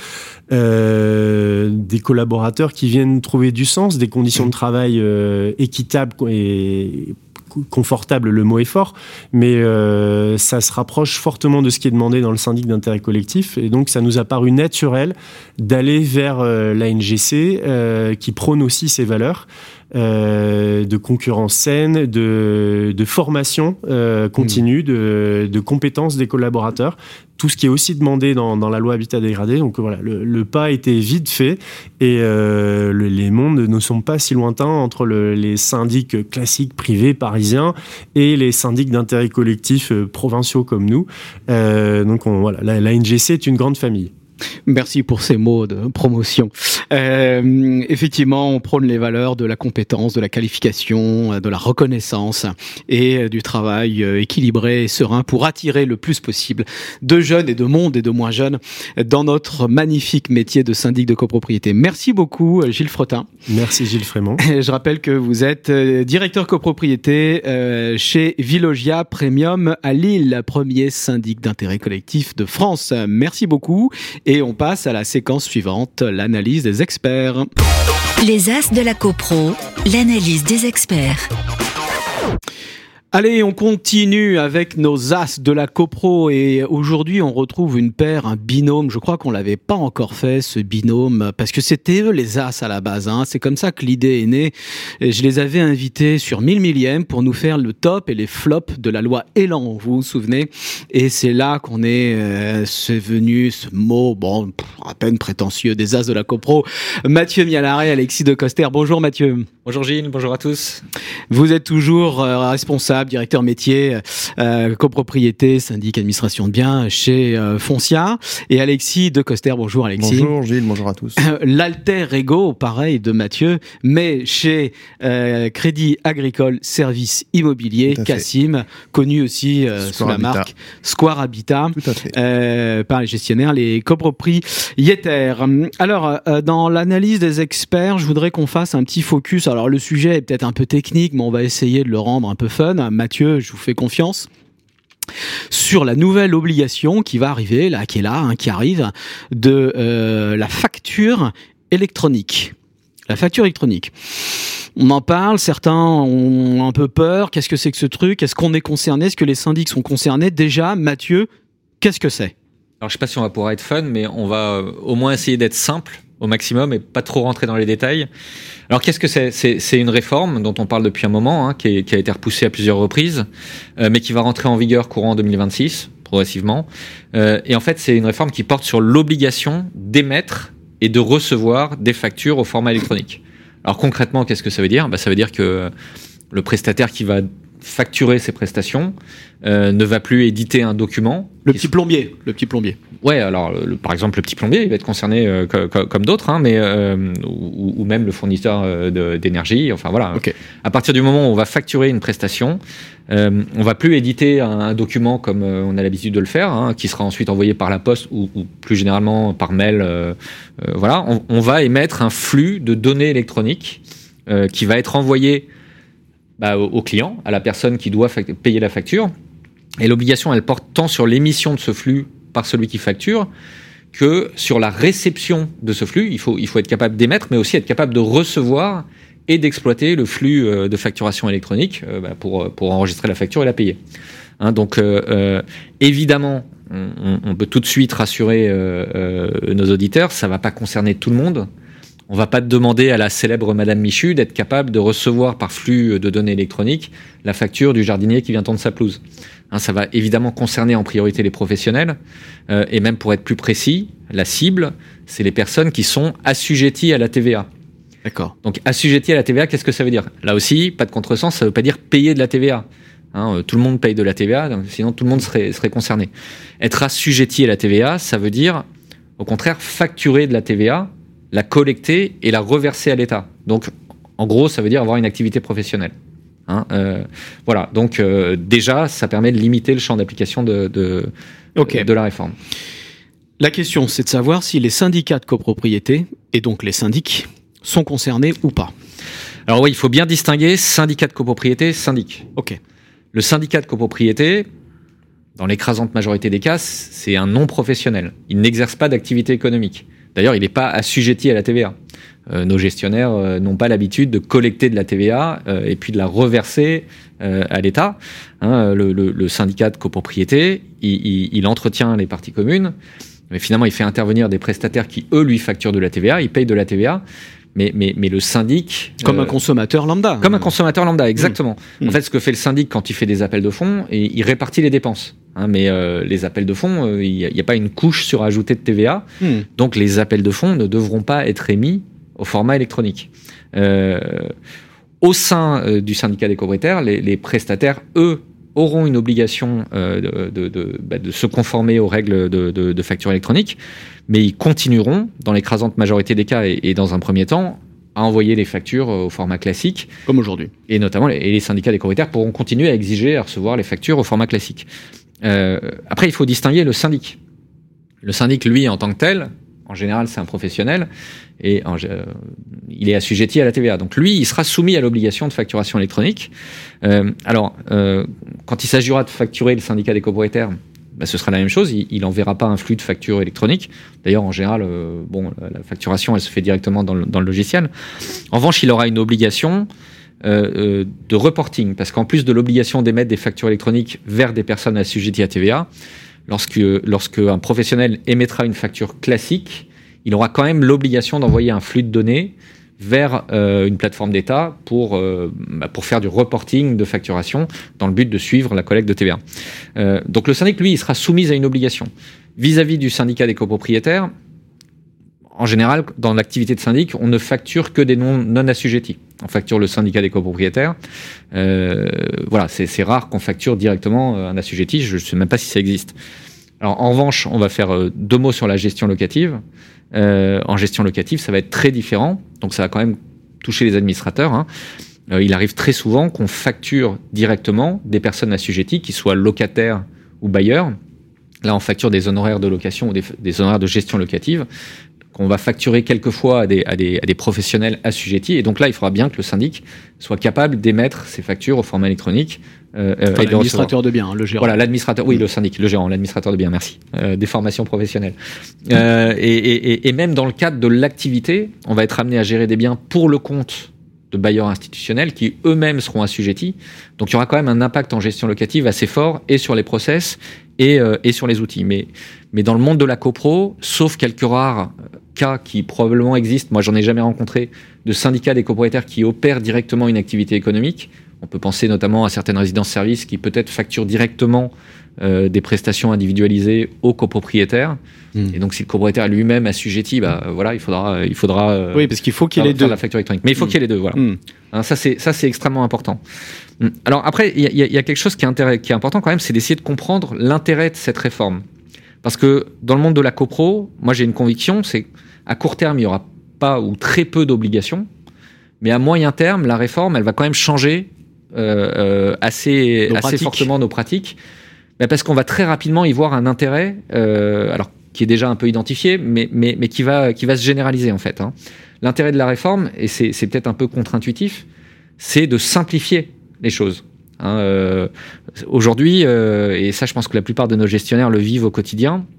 S3: Euh, des collaborateurs qui viennent trouver du sens, des conditions de travail euh, équitables et confortable, le mot est fort, mais euh, ça se rapproche fortement de ce qui est demandé dans le syndic d'intérêt collectif, et donc ça nous a paru naturel d'aller vers euh, l'A N G C euh, qui prône aussi ces valeurs euh, de concurrence saine, de, de formation euh, continue, de, de compétences des collaborateurs, tout ce qui est aussi demandé dans, dans la loi Habitat dégradé. Donc voilà, le, le pas a été vite fait, et euh, le, les mondes ne sont pas si lointains entre le, les syndics classiques privés parisiens et les syndics d'intérêt collectif euh, provinciaux comme nous. Euh, donc on, voilà, la, la N G C est une grande famille.
S2: Merci pour ces mots de promotion. Euh, effectivement, on prône les valeurs de la compétence, de la qualification, de la reconnaissance et du travail équilibré et serein pour attirer le plus possible de jeunes et de monde et de moins jeunes dans notre magnifique métier de syndic de copropriété. Merci beaucoup, Gilles Fretin.
S3: Merci, Gilles Frémont.
S2: Je rappelle que vous êtes directeur copropriété chez Vilogia Premium à Lille, premier syndic d'intérêt collectif de France. Merci beaucoup. Et on passe à la séquence suivante, l'analyse des experts.
S1: Les As de la Copro, l'analyse des experts.
S2: Allez, on continue avec nos As de la Copro, et aujourd'hui on retrouve une paire, un binôme. Je crois qu'on l'avait pas encore fait, ce binôme, parce que c'était eux les As à la base, hein. C'est comme ça que l'idée est née. Et je les avais invités sur mille millième pour nous faire le top et les flops de la loi Elan, vous vous souvenez. Et c'est là qu'on est, euh, c'est venu ce mot, bon, pff, à peine prétentieux, des As de la Copro. Mathieu Mialaré, Alexis de Coster. Bonjour Mathieu.
S4: Bonjour Gilles, bonjour à tous.
S2: Vous êtes toujours euh, responsable, directeur métier, euh, copropriété, syndic, administration de biens chez euh, Foncia. Et Alexis de Coster, bonjour Alexis.
S5: Bonjour Gilles, bonjour à tous.
S2: Euh, l'alter ego, pareil, de Mathieu, mais chez euh, Crédit Agricole Services Immobiliers, Cassim, connu aussi euh, sous la
S5: Habitat.
S2: marque Square Habitat,
S5: Tout à fait.
S2: Euh, par les gestionnaires, les copropriétaires. Alors, euh, dans l'analyse des experts, je voudrais qu'on fasse un petit focus. Alors, le sujet est peut-être un peu technique, mais on va essayer de le rendre un peu fun. Mathieu, je vous fais confiance. Sur la nouvelle obligation qui va arriver, là, qui est là, hein, qui arrive, de euh, la facture électronique. La facture électronique. On en parle, certains ont un peu peur. Qu'est-ce que c'est que ce truc ? Est-ce qu'on est concerné ? Est-ce que les syndics sont concernés ? Déjà, Mathieu, qu'est-ce que c'est ?
S4: Alors je sais pas si on va pouvoir être fun, mais on va euh, au moins essayer d'être simple au maximum et pas trop rentrer dans les détails. Alors qu'est-ce que c'est ? c'est, c'est une réforme dont on parle depuis un moment, hein, qui, est, qui a été repoussée à plusieurs reprises, euh, mais qui va rentrer en vigueur courant deux mille vingt-six, progressivement. Euh, et en fait, c'est une réforme qui porte sur l'obligation d'émettre et de recevoir des factures au format électronique. Alors concrètement, qu'est-ce que ça veut dire ? Bah, ça veut dire que le prestataire qui va facturer ses prestations euh, ne va plus éditer un document.
S2: Le petit plombier, le petit plombier.
S4: Ouais, alors le, par exemple le petit plombier, il va être concerné euh, co- co- comme d'autres, hein, mais euh, ou, ou même le fournisseur euh, de, d'énergie. Enfin voilà.
S2: Okay.
S4: À partir du moment où on va facturer une prestation, euh, on va plus éditer un, un document comme euh, on a l'habitude de le faire, hein, qui sera ensuite envoyé par la poste ou, ou plus généralement par mail. Euh, euh, voilà, on, on va émettre un flux de données électroniques euh, qui va être envoyé bah, au, au client, à la personne qui doit fa- payer la facture. Et l'obligation, elle porte tant sur l'émission de ce flux par celui qui facture que sur la réception de ce flux, il faut, il faut être capable d'émettre, mais aussi être capable de recevoir et d'exploiter le flux euh, de facturation électronique euh, bah, pour, pour enregistrer la facture et la payer. Hein, donc, euh, euh, évidemment, on, on peut tout de suite rassurer euh, euh, nos auditeurs, ça ne va pas concerner tout le monde. On ne va pas demander à la célèbre Madame Michu d'être capable de recevoir par flux de données électroniques la facture du jardinier qui vient tondre sa pelouse. Hein, ça va évidemment concerner en priorité les professionnels, euh, et même pour être plus précis, la cible, c'est les personnes qui sont assujetties à la T V A.
S2: D'accord.
S4: Donc assujetties à la T V A, qu'est-ce que ça veut dire ? Là aussi, pas de contresens, ça ne veut pas dire payer de la T V A. Hein, euh, tout le monde paye de la T V A, donc sinon tout le monde serait, serait concerné. Être assujetti à la T V A, ça veut dire, au contraire, facturer de la T V A, la collecter et la reverser à l'État. Donc, en gros, ça veut dire avoir une activité professionnelle. Hein, euh, voilà, donc euh, déjà, ça permet de limiter le champ d'application de, de, okay. de la réforme.
S2: La question, c'est de savoir si les syndicats de copropriété, et donc les syndics, sont concernés ou pas.
S4: Alors oui, il faut bien distinguer syndicat de copropriété, syndic.
S2: Ok.
S4: Le syndicat de copropriété, dans l'écrasante majorité des cas, c'est un non professionnel. Il n'exerce pas d'activité économique. D'ailleurs, il n'est pas assujetti à la T V A. Euh, nos gestionnaires euh, n'ont pas l'habitude de collecter de la T V A euh, et puis de la reverser euh, à l'État. Hein, le, le, le syndicat de copropriété, il, il, il entretient les parties communes, mais finalement, il fait intervenir des prestataires qui, eux, lui facturent de la T V A, ils payent de la T V A, mais, mais, mais le syndic...
S2: Comme
S4: euh,
S2: un consommateur lambda.
S4: Comme un consommateur lambda, exactement.
S2: Mmh.
S4: En fait, ce que fait le syndic quand il fait des appels de fonds, et il répartit les dépenses. Hein, mais euh, les appels de fonds, il euh, n'y a, a pas une couche surajoutée de T V A, mmh. donc les appels de fonds ne devront pas être émis au format électronique. Euh, au sein euh, du syndicat des copropriétaires, les, les prestataires, eux, auront une obligation euh, de, de, de, bah, de se conformer aux règles de, de, de facture électronique, mais ils continueront, dans l'écrasante majorité des cas et, et dans un premier temps, à envoyer les factures au format classique.
S2: Comme aujourd'hui.
S4: Et notamment, les, et les syndicats des copropriétaires pourront continuer à exiger à recevoir les factures au format classique. Euh, après, il faut distinguer le syndic. Le syndic, lui, en tant que tel, en général, c'est un professionnel, et en, euh, il est assujetti à la T V A. Donc lui, il sera soumis à l'obligation de facturation électronique. Euh, alors, euh, quand il s'agira de facturer le syndicat des copropriétaires, bah, ce sera la même chose, il n'enverra pas un flux de facture électronique. D'ailleurs, en général, euh, bon, la facturation, elle se fait directement dans le, dans le logiciel. En revanche, il aura une obligation euh, euh, de reporting, parce qu'en plus de l'obligation d'émettre des factures électroniques vers des personnes assujetties à T V A, lorsque, lorsque un professionnel émettra une facture classique, il aura quand même l'obligation d'envoyer un flux de données vers euh, une plateforme d'État pour, euh, bah, pour faire du reporting de facturation dans le but de suivre la collecte de T V A. Euh, donc le syndic, lui, il sera soumis à une obligation. Vis-à-vis du syndicat des copropriétaires, en général, dans l'activité de syndic, on ne facture que des non, non assujettis. On facture le syndicat des copropriétaires. Euh, voilà, c'est, c'est rare qu'on facture directement un assujetti. Je ne sais même pas si ça existe. Alors, en revanche, on va faire euh, deux mots sur la gestion locative. Euh, en gestion locative, ça va être très différent. Donc, ça va quand même toucher les administrateurs. Hein. Euh, il arrive très souvent qu'on facture directement des personnes assujetties, qui soient locataires ou bailleurs. Là, on facture des honoraires de location ou des, des honoraires de gestion locative qu'on va facturer quelquefois à des, à, des, à des professionnels assujettis. Et donc là, il faudra bien que le syndic soit capable d'émettre ces factures au format électronique. Euh,
S2: enfin, l'administrateur de biens, hein, le gérant.
S4: Voilà, l'administrateur, oui, le syndic, le gérant, l'administrateur de biens, merci. Euh, des formations professionnelles. Euh, et, et, et même dans le cadre de l'activité, on va être amené à gérer des biens pour le compte de bailleurs institutionnels qui eux-mêmes seront assujettis. Donc il y aura quand même un impact en gestion locative assez fort et sur les process et, euh, et sur les outils. Mais, mais dans le monde de la copro, sauf quelques rares cas qui probablement existent, moi j'en ai jamais rencontré, de syndicats des copropriétaires qui opèrent directement une activité économique. On peut penser notamment à certaines résidences-services qui peut-être facturent directement euh, des prestations individualisées aux copropriétaires. Mmh. Et donc, si le copropriétaire est lui-même assujetti, bah voilà, il faudra, il faudra. Euh,
S2: oui, parce qu'il faut qu'il y ait les deux.
S4: La facture électronique, mais il faut mmh. qu'il y ait les deux. Voilà. Mmh. Hein, ça c'est ça c'est extrêmement important. Mmh. Alors après, il y, y, y a quelque chose qui est, intérêt, qui est important quand même, c'est d'essayer de comprendre l'intérêt de cette réforme. Parce que dans le monde de la copro, moi j'ai une conviction, c'est qu'à court terme, il y aura pas ou très peu d'obligations, mais à moyen terme, la réforme, elle va quand même changer. Euh, euh, assez, assez fortement nos pratiques, bah parce qu'on va très rapidement y voir un intérêt, euh, alors qui est déjà un peu identifié, mais, mais, mais qui, va, qui va se généraliser en fait. Hein. L'intérêt de la réforme, et c'est, c'est peut-être un peu contre-intuitif, c'est de simplifier les choses. Hein. Euh, aujourd'hui, euh, et ça je pense que la plupart de nos gestionnaires le vivent au quotidien,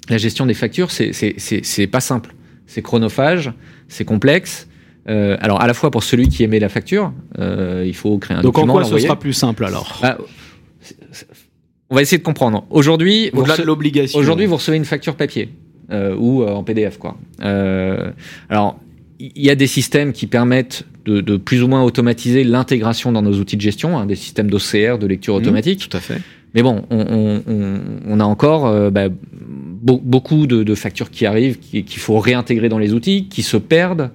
S4: la gestion des factures, c'est, c'est, c'est, c'est pas simple. C'est chronophage, c'est complexe. Euh, alors, à la fois pour celui qui émet la facture, euh, il faut créer un
S2: Donc
S4: document.
S2: Donc, en quoi
S4: l'envoyer.
S2: ce sera plus simple alors
S4: bah, c'est, c'est, On va essayer de comprendre. Aujourd'hui,
S2: au-delà
S4: rece-
S2: de l'obligation.
S4: Aujourd'hui, vous recevez une facture papier euh, ou euh, en P D F, quoi. Euh, alors, il y a des systèmes qui permettent de, de plus ou moins automatiser l'intégration dans nos outils de gestion, hein, des systèmes d'O C R, de lecture automatique.
S2: Mmh, tout à fait.
S4: Mais bon, on, on, on, on a encore euh, bah, be- beaucoup de, de factures qui arrivent, qui, qu'il faut réintégrer dans les outils, qui se perdent,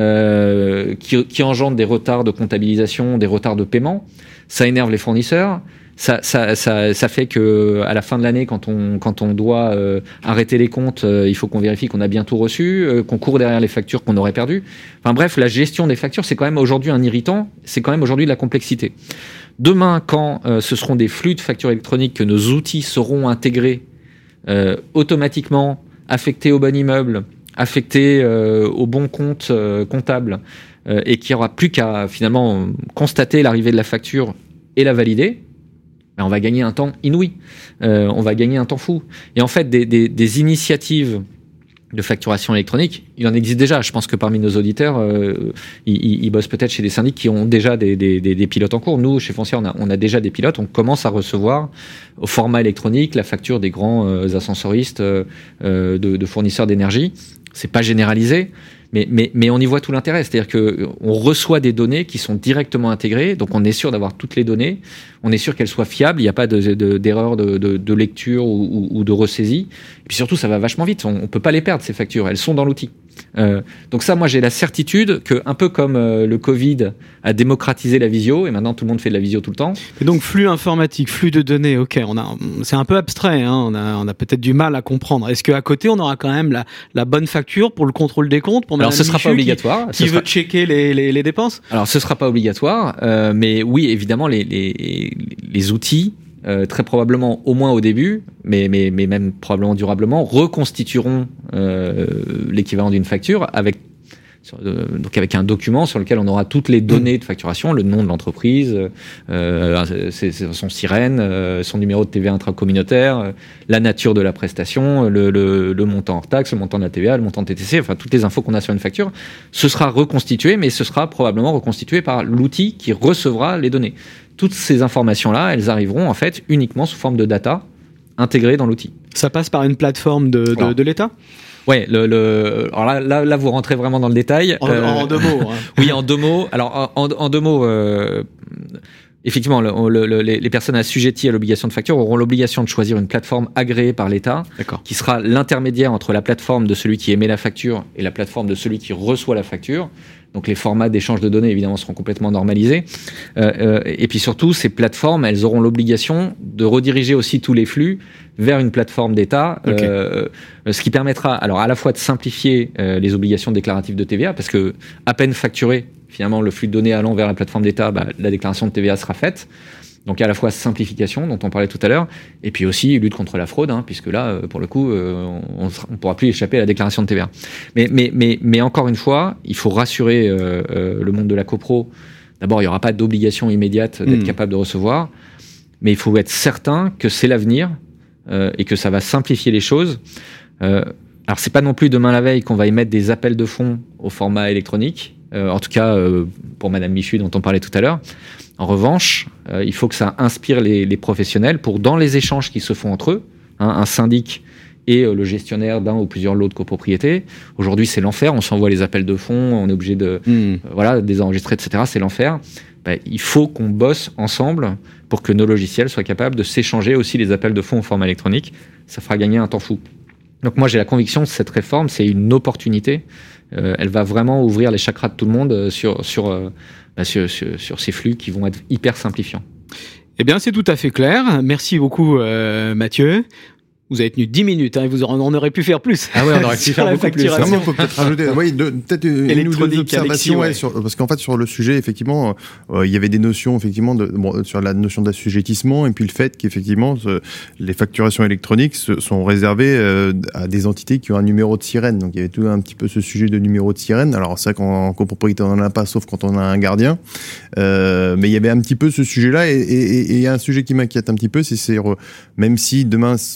S4: euh, qui, qui engendrent des retards de comptabilisation, des retards de paiement. Ça énerve les fournisseurs. Ça, ça, ça, ça fait que à la fin de l'année, quand on, quand on doit euh, arrêter les comptes, euh, il faut qu'on vérifie qu'on a bien tout reçu, euh, qu'on court derrière les factures qu'on aurait perdues. Enfin bref, la gestion des factures, c'est quand même aujourd'hui un irritant. C'est quand même aujourd'hui de la complexité. Demain, quand euh, ce seront des flux de factures électroniques que nos outils seront intégrés euh, automatiquement, affectés au bon immeuble, affectés euh, au bon compte euh, comptable, euh, et qu'il n'y aura plus qu'à finalement constater l'arrivée de la facture et la valider, ben on va gagner un temps inouï. Euh, on va gagner un temps fou. Et en fait, des, des, des initiatives de facturation électronique, il en existe déjà. Je pense que parmi nos auditeurs, euh, ils, ils bossent peut-être chez des syndics qui ont déjà des, des, des, des pilotes en cours. Nous, chez Foncière, on a, on a déjà des pilotes. On commence à recevoir au format électronique la facture des grands euh, ascensoristes euh, de, de fournisseurs d'énergie. C'est pas généralisé. Mais, mais, mais on y voit tout l'intérêt, c'est-à-dire qu'on reçoit des données qui sont directement intégrées, donc on est sûr d'avoir toutes les données, on est sûr qu'elles soient fiables, il n'y a pas de, de, d'erreur de, de, de lecture ou, ou, ou de ressaisie, et puis surtout ça va vachement vite, on ne peut pas les perdre ces factures, elles sont dans l'outil. Euh, donc ça, moi j'ai la certitude que, un peu comme euh, le Covid a démocratisé la visio, et maintenant tout le monde fait de la visio tout le temps.
S2: Et donc flux informatique, flux de données, ok, on a, c'est un peu abstrait, hein, on a, on a peut-être du mal à comprendre. Est-ce qu'à côté on aura quand même la, la bonne facture pour le contrôle des comptes, pour
S4: Alors ce sera
S2: Michu
S4: pas obligatoire.
S2: Qui, qui
S4: sera...
S2: veut checker les, les, les dépenses?
S4: Alors ce sera pas obligatoire, euh, mais oui évidemment les, les, les outils. Euh, très probablement, au moins au début, mais, mais, mais même probablement durablement, reconstitueront euh, l'équivalent d'une facture avec, euh, donc avec un document sur lequel on aura toutes les données de facturation, le nom de l'entreprise, euh, c'est, c'est son sirène, euh, son numéro de T V A intracommunautaire, euh, la nature de la prestation, le, le, le montant hors taxe, le montant de la T V A, le montant de T T C, enfin toutes les infos qu'on a sur une facture. Ce sera reconstitué, mais ce sera probablement reconstitué par l'outil qui recevra les données. Toutes ces informations-là, elles arriveront en fait uniquement sous forme de data intégrée dans l'outil.
S2: Ça passe par une plateforme de, de, de l'État ?
S4: Ouais, le, le, alors là, là, là, vous rentrez vraiment dans le détail.
S2: En, euh, en deux mots. Hein.
S4: Oui, en deux mots. Alors, en, en deux mots, euh, effectivement, le, le, les, les personnes assujetties à l'obligation de facture auront l'obligation de choisir une plateforme agréée par l'État, D'accord. qui sera l'intermédiaire entre la plateforme de celui qui émet la facture et la plateforme de celui qui reçoit la facture. Donc les formats d'échange de données, évidemment, seront complètement normalisés. Euh, euh, et puis surtout, ces plateformes, elles auront l'obligation de rediriger aussi tous les flux vers une plateforme d'État, okay. euh, ce qui permettra alors à la fois de simplifier euh, les obligations déclaratives de T V A, parce que à peine facturé, finalement, le flux de données allant vers la plateforme d'État, bah, la déclaration de T V A sera faite. Donc à la fois simplification, dont on parlait tout à l'heure, et puis aussi lutte contre la fraude, hein, puisque là, pour le coup, euh, on ne pourra plus échapper à la déclaration de T V A. Mais, mais, mais, mais encore une fois, il faut rassurer euh, euh, le monde de la copro. D'abord, il n'y aura pas d'obligation immédiate d'être mmh. capable de recevoir, mais il faut être certain que c'est l'avenir euh, et que ça va simplifier les choses. Euh, alors, c'est pas non plus demain la veille qu'on va émettre des appels de fonds au format électronique, euh, en tout cas euh, pour Madame Michu dont on parlait tout à l'heure. En revanche, euh, il faut que ça inspire les, les professionnels pour, dans les échanges qui se font entre eux, hein, un syndic et euh, le gestionnaire d'un ou plusieurs lots de copropriété. Aujourd'hui, c'est l'enfer. On s'envoie les appels de fonds, on est obligé de mmh. euh, voilà, désenregistrer, et cetera. C'est l'enfer. Ben, il faut qu'on bosse ensemble pour que nos logiciels soient capables de s'échanger aussi les appels de fonds au format électronique. Ça fera gagner un temps fou. Donc moi, j'ai la conviction que cette réforme, c'est une opportunité. Euh, elle va vraiment ouvrir les chakras de tout le monde sur... sur euh, Sur, sur, sur ces flux qui vont être hyper simplifiants.
S2: Eh bien, c'est tout à fait clair. Merci beaucoup, euh, Mathieu. Vous avez tenu dix minutes, hein, et vous aurez, on aurait pu faire plus.
S4: Ah ouais, on aurait pu faire beaucoup plus.
S5: Non, mais on peut peut-être rajouter, oui, de, peut-être une ou deux observations, ouais, ouais. Sur, parce qu'en fait, sur le sujet, effectivement, euh, il y avait des notions, effectivement, de, bon, sur la notion d'assujettissement, et puis le fait qu'effectivement, ce, les facturations électroniques se, sont réservées euh, à des entités qui ont un numéro de sirène. Donc, il y avait tout un petit peu ce sujet de numéro de sirène. Alors, c'est vrai qu'en copropriété, on n'en a pas, sauf quand on a un gardien. Euh, mais il y avait un petit peu ce sujet-là, et il y a un sujet qui m'inquiète un petit peu, c'est, c'est même si demain,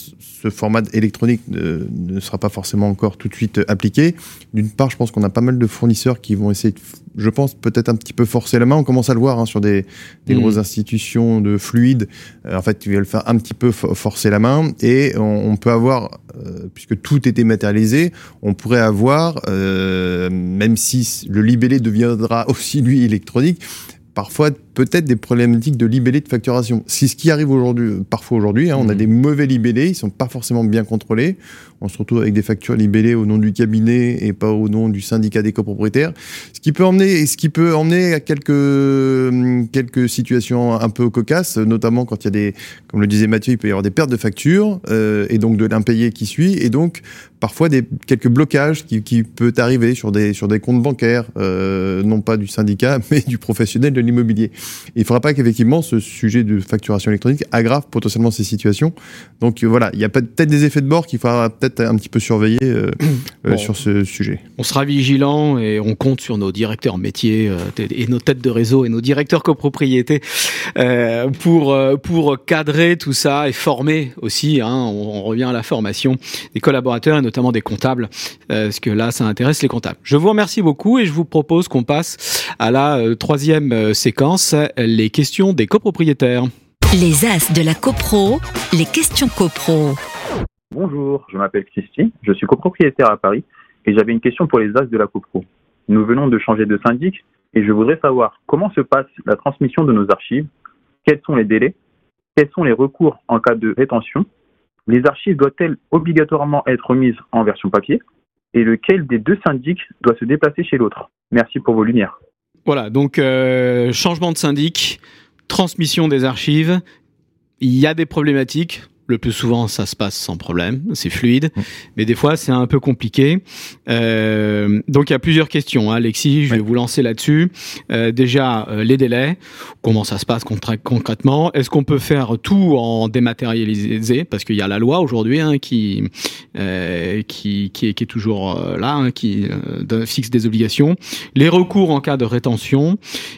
S5: ce format électronique ne, ne sera pas forcément encore tout de suite appliqué. D'une part, je pense qu'on a pas mal de fournisseurs qui vont essayer, de, je pense, peut-être un petit peu forcer la main. On commence à le voir hein, sur des, des mmh. grosses institutions de fluide. Euh, en fait, ils veulent faire un petit peu forcer la main. Et on, on peut avoir, euh, puisque tout est dématérialisé, on pourrait avoir, euh, même si le libellé deviendra aussi, lui, électronique, parfois peut-être des problématiques de libellé de facturation. C'est ce qui arrive aujourd'hui, parfois aujourd'hui. Hein, mmh. On a des mauvais libellés, ils sont pas forcément bien contrôlés. On se retrouve avec des factures libellées au nom du cabinet et pas au nom du syndicat des copropriétaires. Ce qui peut emmener, ce qui peut emmener à quelques quelques situations un peu cocasses, notamment quand il y a des, comme le disait Mathieu, il peut y avoir des pertes de factures euh, et donc de l'impayé qui suit, et donc parfois des quelques blocages qui qui peut arriver sur des sur des comptes bancaires, euh, non pas du syndicat mais du professionnel de l'immobilier. Il ne faudra pas qu'effectivement ce sujet de facturation électronique aggrave potentiellement ces situations. Donc euh, voilà, il y a peut-être des effets de bord qu'il faudra peut-être un petit peu surveiller euh, bon, euh, sur ce sujet.
S2: On sera vigilant et on compte sur nos directeurs métiers euh, et nos têtes de réseau et nos directeurs copropriété euh, pour euh, pour cadrer tout ça et former aussi. Hein, on, on revient à la formation des collaborateurs et notamment des comptables, euh, parce que là, ça intéresse les comptables. Je vous remercie beaucoup et je vous propose qu'on passe à la euh, troisième euh, séquence, les questions des copropriétaires.
S1: Les As de la copro, les questions copro.
S6: Bonjour, je m'appelle Christy, je suis copropriétaire à Paris et j'avais une question pour les As de la copro. Nous venons de changer de syndic et je voudrais savoir comment se passe la transmission de nos archives, quels sont les délais, quels sont les recours en cas de rétention, les archives doivent-elles obligatoirement être remises en version papier et lequel des deux syndics doit se déplacer chez l'autre. Merci pour vos lumières.
S2: Voilà, donc euh, changement de syndic, transmission des archives, il y a des problématiques. Le plus souvent, ça se passe sans problème, c'est fluide, mmh. mais des fois, c'est un peu compliqué. Euh, donc, il y a plusieurs questions, hein, Alexis, je vais ouais. vous lancer là-dessus. Euh, déjà, euh, les délais, comment ça se passe contra- concrètement? Est-ce qu'on peut faire tout en dématérialisé? Parce qu'il y a la loi aujourd'hui hein, qui, euh, qui, qui, est, qui est toujours euh, là, hein, qui euh, fixe des obligations. Les recours en cas de rétention,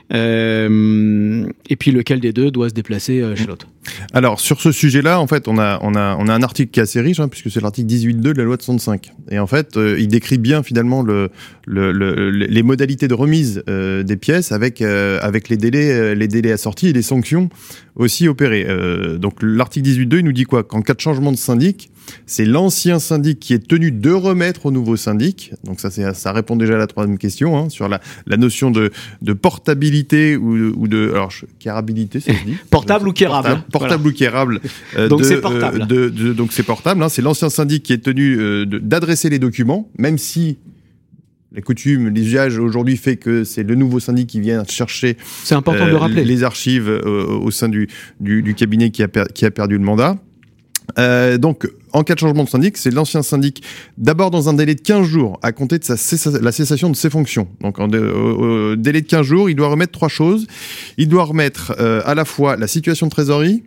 S2: euh, et puis lequel des deux doit se déplacer euh, chez mmh. l'autre?
S5: Alors, sur ce sujet-là, en fait, on a, on a, on a un article qui est assez riche, hein, puisque c'est l'article dix-huit point deux de la loi de soixante-cinq. Et en fait, euh, il décrit bien, finalement, le, le, le, les modalités de remise euh, des pièces avec, euh, avec les délais, euh, les délais assortis et les sanctions aussi opérées. Euh, donc, l'article dix-huit point deux, il nous dit quoi? Qu'en cas de changement de syndic, c'est l'ancien syndic qui est tenu de remettre au nouveau syndic. Donc ça, c'est, ça répond déjà à la troisième question, hein, sur la, la notion de, de portabilité ou, ou de... Alors, quérabilité, ça se dit
S2: Portable ou quérable.
S5: Portable, portable voilà. ou quérable. Euh,
S2: donc
S5: de,
S2: c'est portable.
S5: Euh, de, de, donc c'est portable. Hein, c'est l'ancien syndic qui est tenu euh, de, d'adresser les documents, même si... Les coutumes, l'usage aujourd'hui fait que c'est le nouveau syndic qui vient chercher
S2: c'est important euh, de le rappeler.
S5: les archives euh, au sein du, du, du cabinet qui a, per, qui a perdu le mandat. Euh, donc, en cas de changement de syndic, c'est l'ancien syndic, d'abord dans un délai de quinze jours, à compter de sa cessa- la cessation de ses fonctions. Donc, en dé- au, au délai de quinze jours, il doit remettre trois choses. Il doit remettre euh, à la fois la situation de trésorerie,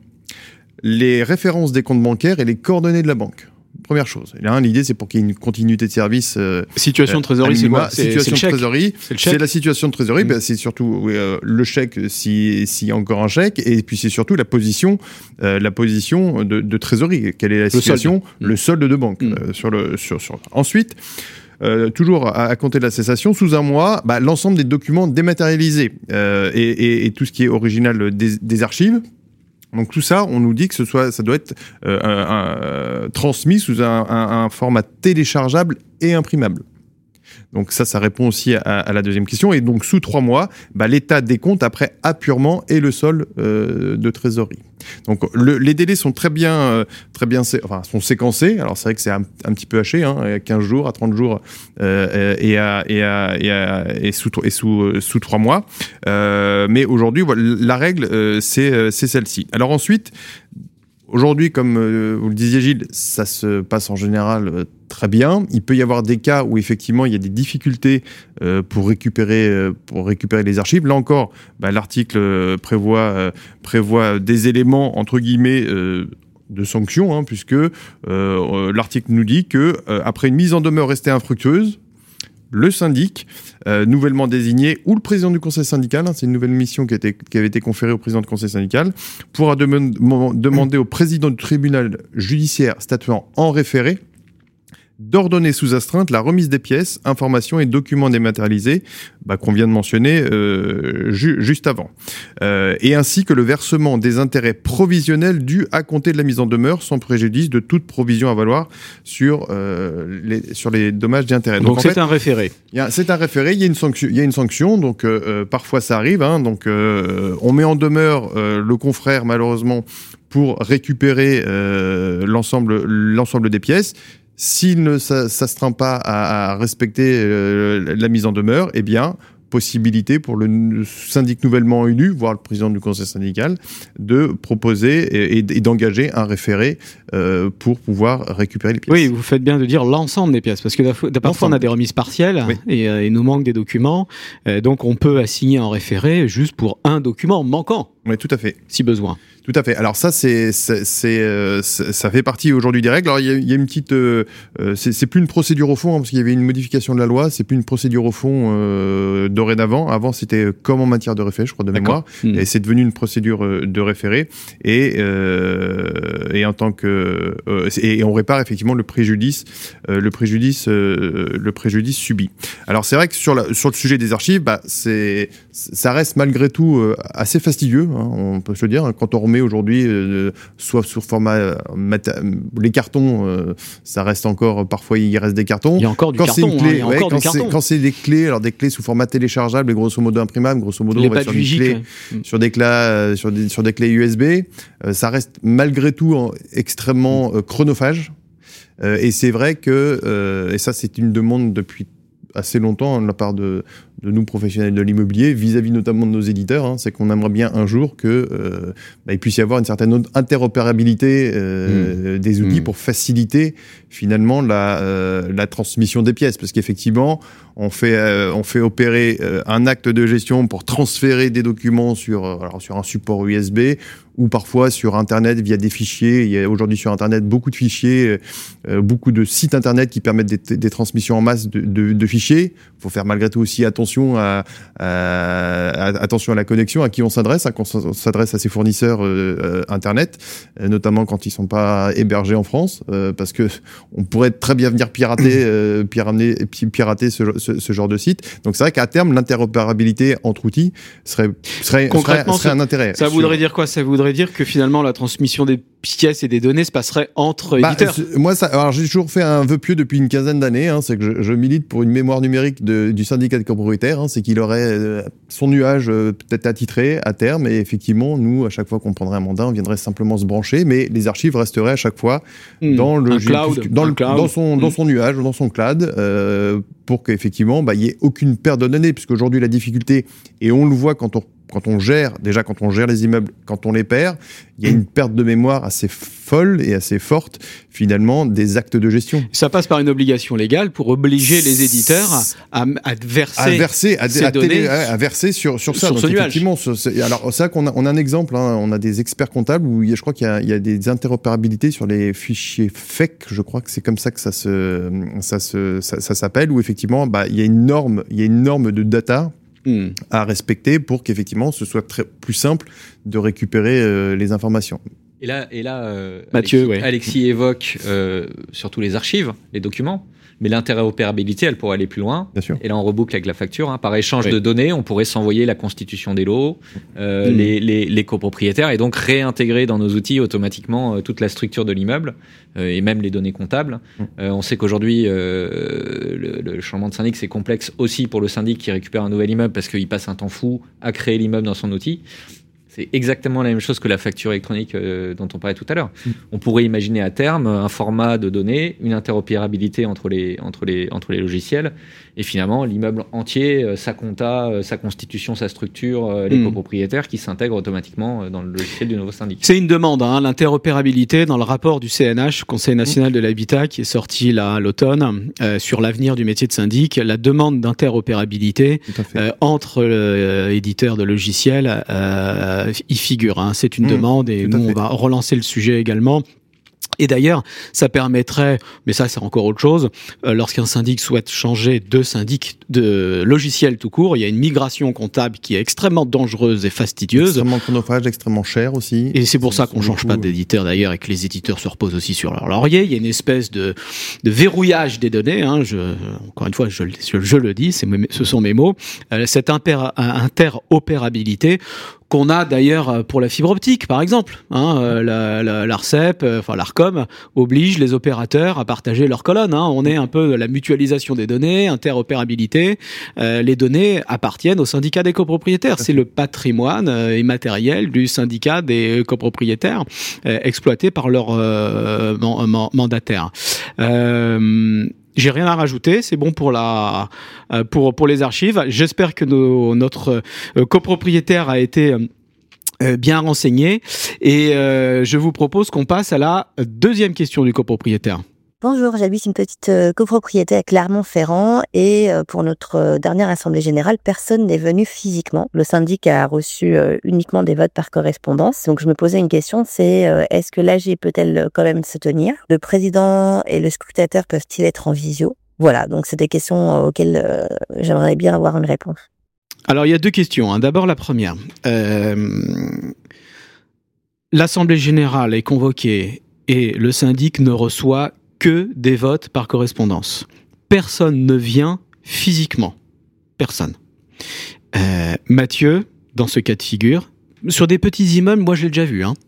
S5: les références des comptes bancaires et les coordonnées de la banque. Première chose. Et là, l'idée, c'est pour qu'il y ait une continuité de service. Euh,
S2: situation de trésorerie, c'est quoi? C'est,
S5: situation
S2: c'est
S5: de trésorerie,
S2: c'est, le
S5: c'est la situation de trésorerie. Mmh. Ben, c'est surtout oui, euh, le chèque, si s'il y a encore un chèque, et puis c'est surtout la position, euh, la position de, de trésorerie. Quelle est la le situation, solde. le solde de banque mmh. euh, sur le sur sur. Ensuite. Euh, toujours à, à compter de la cessation, sous un mois, bah, l'ensemble des documents dématérialisés euh, et, et, et tout ce qui est original des, des archives. Donc tout ça, on nous dit que ce soit, ça doit être euh, un, un, euh, transmis sous un, un, un format téléchargeable et imprimable. Donc ça, ça répond aussi à, à la deuxième question. Et donc sous trois mois, bah, l'état des comptes après apurement et le solde euh, de trésorerie. Donc le, les délais sont très bien, euh, très bien, sé- enfin sont séquencés. Alors c'est vrai que c'est un, un petit peu haché, hein, à quinze jours, à trente jours euh, et à et à et, à, et sous et sous euh, sous trois mois. Euh, mais aujourd'hui, voilà, la règle euh, c'est euh, c'est celle-ci. Alors ensuite. Aujourd'hui, comme euh, vous le disiez Gilles, ça se passe en général euh, très bien. Il peut y avoir des cas où effectivement il y a des difficultés euh, pour récupérer euh, pour récupérer les archives. Là encore, bah, l'article euh, prévoit euh, prévoit des éléments entre guillemets euh, de sanctions, hein, puisque euh, euh, l'article nous dit que euh, après une mise en demeure restée infructueuse, le syndic, euh, nouvellement désigné, ou le président du conseil syndical, hein, c'est une nouvelle mission qui, a été, qui avait été conférée au président du conseil syndical, pourra dem- demander au président du tribunal judiciaire statuant en référé d'ordonner sous astreinte la remise des pièces, informations et documents dématérialisés bah, qu'on vient de mentionner euh, ju- juste avant. Euh, et ainsi que le versement des intérêts provisionnels dus à compter de la mise en demeure sans préjudice de toute provision à valoir sur, euh, les, sur les dommages d'intérêt.
S2: Donc, donc c'est fait, un référé.
S5: Y a, c'est un référé, il y a une sanction, il y a une sanction donc euh, euh, parfois ça arrive, hein, donc euh, on met en demeure euh, le confrère malheureusement pour récupérer euh, l'ensemble, l'ensemble des pièces. S'il ne s'astreint pas à, à respecter euh, la mise en demeure, eh bien, possibilité pour le syndic nouvellement élu, voire le président du conseil syndical, de proposer et, et d'engager un référé euh, pour pouvoir récupérer les pièces.
S2: Oui, vous faites bien de dire l'ensemble des pièces, parce que parfois on a des remises partielles oui. et euh, il nous manque des documents, euh, donc on peut assigner un référé juste pour un document manquant.
S5: Oui, tout à fait.
S2: Si besoin.
S5: Tout à fait. Alors ça, c'est, c'est, c'est, euh, ça fait partie aujourd'hui des règles. Alors il y a, il y a une petite, euh, c'est, c'est plus une procédure au fond hein, parce qu'il y avait une modification de la loi. C'est plus une procédure au fond euh, dorénavant. Avant, c'était comme en matière de référé, je crois de mémoire, mmh. et c'est devenu une procédure de référé. Et euh, et en tant que euh, et on répare effectivement le préjudice, euh, le préjudice, euh, le préjudice subi. Alors c'est vrai que sur la, sur le sujet des archives, bah c'est, ça reste malgré tout euh, assez fastidieux. Hein, on peut se le dire hein, quand on remet aujourd'hui, euh, soit sur format euh, mata- les cartons, euh, ça reste encore parfois il reste des cartons.
S2: Il y a encore du
S5: quand
S2: carton.
S5: C'est une clé,
S2: hein, il y a
S5: ouais,
S2: encore
S5: quand,
S2: du
S5: c'est,
S2: carton.
S5: quand c'est des clés, alors des clés sous format téléchargeable et grosso modo imprimable, grosso modo
S2: les
S5: on va sur des clés, ouais. sur des clés, euh, sur des sur des clés U S B, euh, ça reste malgré tout en, extrêmement euh, chronophage. Euh, et c'est vrai que euh, et ça c'est une demande depuis assez longtemps de la part de, de nous professionnels de l'immobilier, vis-à-vis notamment de nos éditeurs, hein, c'est qu'on aimerait bien un jour que euh, bah, il puisse y avoir une certaine interopérabilité euh, mmh. des outils mmh. pour faciliter finalement la, euh, la transmission des pièces, parce qu'effectivement on fait euh, on fait opérer euh, un acte de gestion pour transférer des documents sur alors sur un support U S B ou parfois sur Internet via des fichiers. Il y a aujourd'hui sur Internet beaucoup de fichiers, euh, beaucoup de sites Internet qui permettent des, des transmissions en masse de, de, de fichiers. Il faut faire malgré tout aussi attention à, à, à, attention à la connexion, à qui on s'adresse, hein, quand on s'adresse à ses fournisseurs euh, Internet, euh, notamment quand ils sont pas hébergés en France, euh, parce que on pourrait très bien venir pirater, euh, pirater, pirater ce, ce, ce genre de site. Donc c'est vrai qu'à terme, l'interopérabilité entre outils serait, serait, serait, serait un intérêt.
S2: Ça voudrait sur... dire quoi? Ça voudrait dire que finalement la transmission des pièces et des données se passerait entre
S5: bah,
S2: éditeurs.
S5: Moi, ça, alors j'ai toujours fait un vœu pieux depuis une quinzaine d'années. Hein, c'est que je, je milite pour une mémoire numérique de, du syndicat de copropriétaires. Hein, c'est qu'il aurait euh, son nuage euh, peut-être attitré à terme. Et effectivement, nous, à chaque fois qu'on prendrait un mandat, on viendrait simplement se brancher, mais les archives resteraient à chaque fois mmh, dans le
S2: cloud,
S5: dans, le,
S2: cloud.
S5: dans son mmh. dans son nuage, dans son cloud, euh, pour qu'effectivement, bah, il y ait aucune perte de données, puisqu'aujourd'hui la difficulté, et on le voit quand on quand on gère, déjà quand on gère les immeubles, quand on les perd, il y a une perte de mémoire assez folle et assez forte, finalement, des actes de gestion.
S2: Ça passe par une obligation légale pour obliger les éditeurs à, à verser,
S5: à verser, à,
S2: ces
S5: à,
S2: données
S5: télé, à verser sur, sur ça.
S2: Sur
S5: Donc,
S2: ce nuage.
S5: Effectivement, c'est, alors, c'est vrai qu'on a, on a un exemple, hein, on a des experts comptables où il y a, je crois qu'il y a, il y a des interopérabilités sur les fichiers F E C, je crois que c'est comme ça que ça se, ça se, ça, ça s'appelle, où effectivement, bah, il y a une norme, il y a une norme de data à respecter pour qu'effectivement ce soit très, plus simple de récupérer euh, les informations.
S4: Et là, et là euh,
S2: Mathieu,
S4: Alexis,
S2: ouais.
S4: Alexis évoque euh, surtout les archives, les documents, mais l'interopérabilité, elle pourrait aller plus loin.
S5: Bien sûr.
S4: Et là, on reboucle avec la facture. Hein. Par échange
S5: oui.
S4: de données, on pourrait s'envoyer la constitution des lots, euh, mmh. les, les, les copropriétaires, et donc réintégrer dans nos outils automatiquement euh, toute la structure de l'immeuble euh, et même les données comptables. Mmh. Euh, on sait qu'aujourd'hui, euh, le, le changement de syndic, c'est complexe aussi pour le syndic qui récupère un nouvel immeuble parce qu'il passe un temps fou à créer l'immeuble dans son outil. C'est exactement la même chose que la facture électronique euh, dont on parlait tout à l'heure. Mmh. On pourrait imaginer à terme un format de données, une interopérabilité entre les, entre les, entre les logiciels, et finalement l'immeuble entier, euh, sa compta, euh, sa constitution, sa structure, euh, les mmh. copropriétaires qui s'intègrent automatiquement euh, dans le logiciel du nouveau syndic.
S2: C'est une demande, hein, l'interopérabilité dans le rapport du C N H, Conseil national mmh. de l'habitat, qui est sorti là à l'automne, euh, sur l'avenir du métier de syndic. La demande d'interopérabilité euh, entre euh, éditeurs de logiciels euh, y figure. Hein. C'est une mmh, demande et nous, on va relancer le sujet également Et d'ailleurs, ça permettrait, mais ça c'est encore autre chose, euh, lorsqu'un syndic souhaite changer de syndic, de logiciel tout court, il y a une migration comptable qui est extrêmement dangereuse et fastidieuse.
S5: Extrêmement chronophage, extrêmement cher aussi.
S2: Et c'est pour ça qu'on change pas d'éditeur d'ailleurs et que les éditeurs se reposent aussi sur leur laurier. Il y a une espèce de, de verrouillage des données, hein, je, encore une fois, je, je, je le dis, c'est, ce sont mes mots, euh, cette impéra, interopérabilité qu'on a d'ailleurs pour la fibre optique, par exemple. Hein, la, la, l'ARCEP, enfin l'ARCOM, oblige les opérateurs à partager leurs colonnes. Hein. On est un peu la mutualisation des données, interopérabilité. Euh, les données appartiennent au syndicat des copropriétaires. C'est le patrimoine euh, immatériel du syndicat des copropriétaires euh, exploité par leurs euh, man, man, mandataires. Euh, J'ai rien à rajouter, c'est bon pour la pour pour les archives. J'espère que nos, notre copropriétaire a été bien renseigné et euh, je vous propose qu'on passe à la deuxième question du copropriétaire.
S7: Bonjour, j'habite une petite euh, copropriété à Clermont-Ferrand et euh, pour notre euh, dernière assemblée générale, personne n'est venu physiquement. Le syndic a reçu euh, uniquement des votes par correspondance. Donc je me posais une question, c'est euh, est-ce que l'A G peut-elle quand même se tenir ? Le président et le scrutateur peuvent-ils être en visio ? Voilà, donc c'est des questions auxquelles euh, j'aimerais bien avoir une réponse.
S2: Alors il y a deux questions. Hein. D'abord la première. Euh, l'assemblée générale est convoquée et le syndic ne reçoit que des votes par correspondance. Personne ne vient physiquement. Personne. Euh, Mathieu, dans ce cas de figure, sur des petits immeubles, moi je l'ai déjà vu. Hein.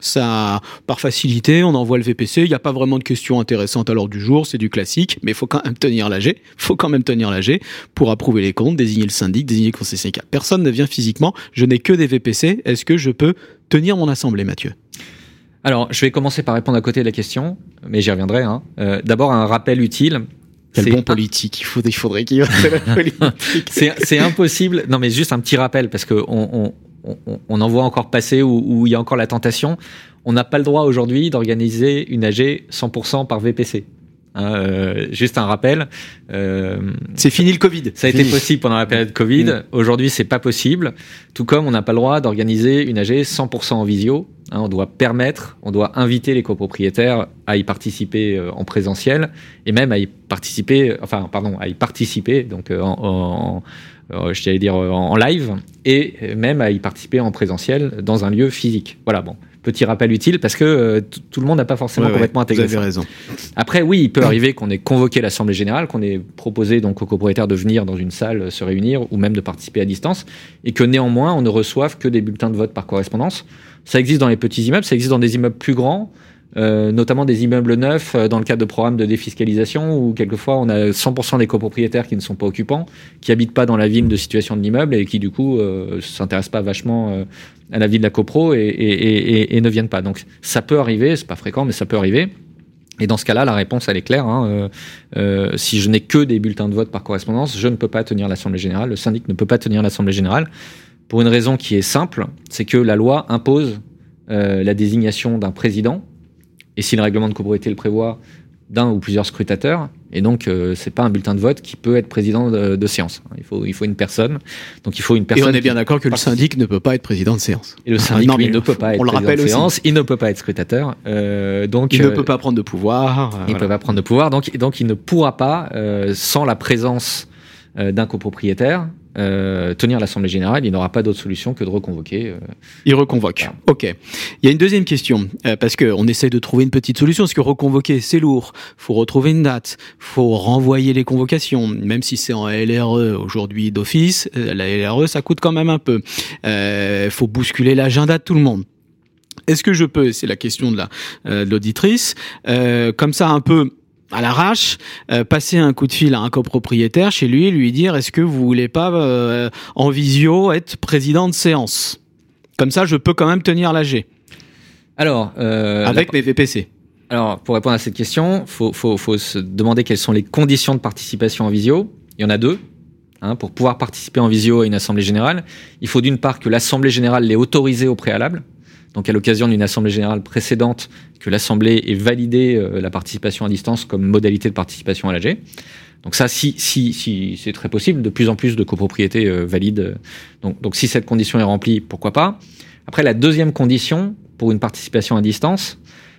S2: Ça, par facilité, on envoie le V P C. Il n'y a pas vraiment de questions intéressantes à l'ordre du jour. C'est du classique, mais il faut quand même tenir l'A G. Il faut quand même tenir l'A G pour approuver les comptes, désigner le syndic, désigner le conseil syndical. Personne ne vient physiquement. Je n'ai que des V P C. Est-ce que je peux tenir mon assemblée, Mathieu ?
S4: Alors, je vais commencer par répondre à côté de la question, mais j'y reviendrai. Hein. Euh, d'abord, un rappel utile.
S2: Quel c'est bon politique, il faudrait, il faudrait qu'il y ait la politique.
S4: c'est, c'est impossible. Non, mais juste un petit rappel, parce qu'on on, on, on en voit encore passer où, où il y a encore la tentation. On n'a pas le droit aujourd'hui d'organiser une A G cent pour cent par V P C. Hein, euh, juste un rappel.
S2: Euh, c'est fini le Covid.
S4: Ça a
S2: fini.
S4: été possible pendant la période Covid. Mmh. Aujourd'hui, c'est pas possible. Tout comme on n'a pas le droit d'organiser une A G cent pour cent en visio. Hein, on doit permettre, on doit inviter les copropriétaires à y participer euh, en présentiel et même à y participer, enfin, pardon, à y participer, donc euh, en, en, en, je t'allais dire en live et même à y participer en présentiel dans un lieu physique. Voilà, bon. Petit rappel utile parce que euh, t- tout le monde n'a pas forcément ouais, complètement
S2: ouais,
S4: intégré
S2: vous avez
S4: ça.
S2: Raison.
S4: Après, oui, il peut arriver qu'on ait convoqué l'assemblée générale, qu'on ait proposé donc aux copropriétaires de venir dans une salle se réunir ou même de participer à distance et que néanmoins on ne reçoive que des bulletins de vote par correspondance. Ça existe dans les petits immeubles, ça existe dans des immeubles plus grands, euh, notamment des immeubles neufs euh, dans le cadre de programmes de défiscalisation où quelquefois on a cent pour cent des copropriétaires qui ne sont pas occupants, qui habitent pas dans la ville de situation de l'immeuble et qui du coup euh, s'intéressent pas vachement euh, à la vie de la copro et, et, et, et ne viennent pas. Donc ça peut arriver, c'est pas fréquent, mais ça peut arriver. Et dans ce cas-là, la réponse elle est claire. Hein. Euh, euh, si je n'ai que des bulletins de vote par correspondance, je ne peux pas tenir l'assemblée générale. Le syndic ne peut pas tenir l'assemblée générale pour une raison qui est simple, c'est que la loi impose euh, la désignation d'un président. Et si le règlement de copropriété le prévoit, d'un ou plusieurs scrutateurs. Et donc, euh, c'est pas un bulletin de vote qui peut être président de, de séance. Il faut, il faut une personne. Donc, il faut une personne.
S2: Et on est bien d'accord que le syndic ne peut pas être président de séance.
S4: Et le syndic, non, lui, ne peut pas être
S2: on le
S4: président
S2: rappelle
S4: de
S2: aussi.
S4: séance. Il ne peut pas être scrutateur. Euh, donc,
S2: il
S4: euh,
S2: ne peut pas prendre de pouvoir.
S4: Il ne voilà. peut pas prendre de pouvoir. Donc, donc il ne pourra pas, euh, sans la présence euh, d'un copropriétaire, Euh, tenir l'assemblée générale. Il n'aura pas d'autre solution que de reconvoquer. Euh...
S2: Il reconvoque. Voilà. Ok. Il y a une deuxième question euh, parce que on essaie de trouver une petite solution. Parce que reconvoquer, c'est lourd. Faut retrouver une date. Faut renvoyer les convocations, même si c'est en L R E aujourd'hui d'office. Euh, la L R E, ça coûte quand même un peu. Euh, faut bousculer l'agenda de tout le monde. Est-ce que je peux, c'est la question de la euh, de l'auditrice, euh, comme ça un peu à l'arrache, euh, passer un coup de fil à un copropriétaire chez lui, lui dire est-ce que vous voulez pas euh, en visio être président de séance ? Comme ça, je peux quand même tenir l'A G.
S4: Alors, euh,
S2: avec
S4: la...
S2: mes V P C.
S4: Alors, pour répondre à cette question, faut faut faut se demander quelles sont les conditions de participation en visio. Il y en a deux. Hein, pour pouvoir participer en visio à une assemblée générale, il faut d'une part que l'assemblée générale l'ait autorisé au préalable. Donc, à l'occasion d'une assemblée générale précédente, que l'assemblée ait validé euh, la participation à distance comme modalité de participation à l'A G. Donc ça, si, si, si c'est très possible, de plus en plus de copropriétés euh, valident. Donc, donc, si cette condition est remplie, pourquoi pas. Après, la deuxième condition pour une participation à distance,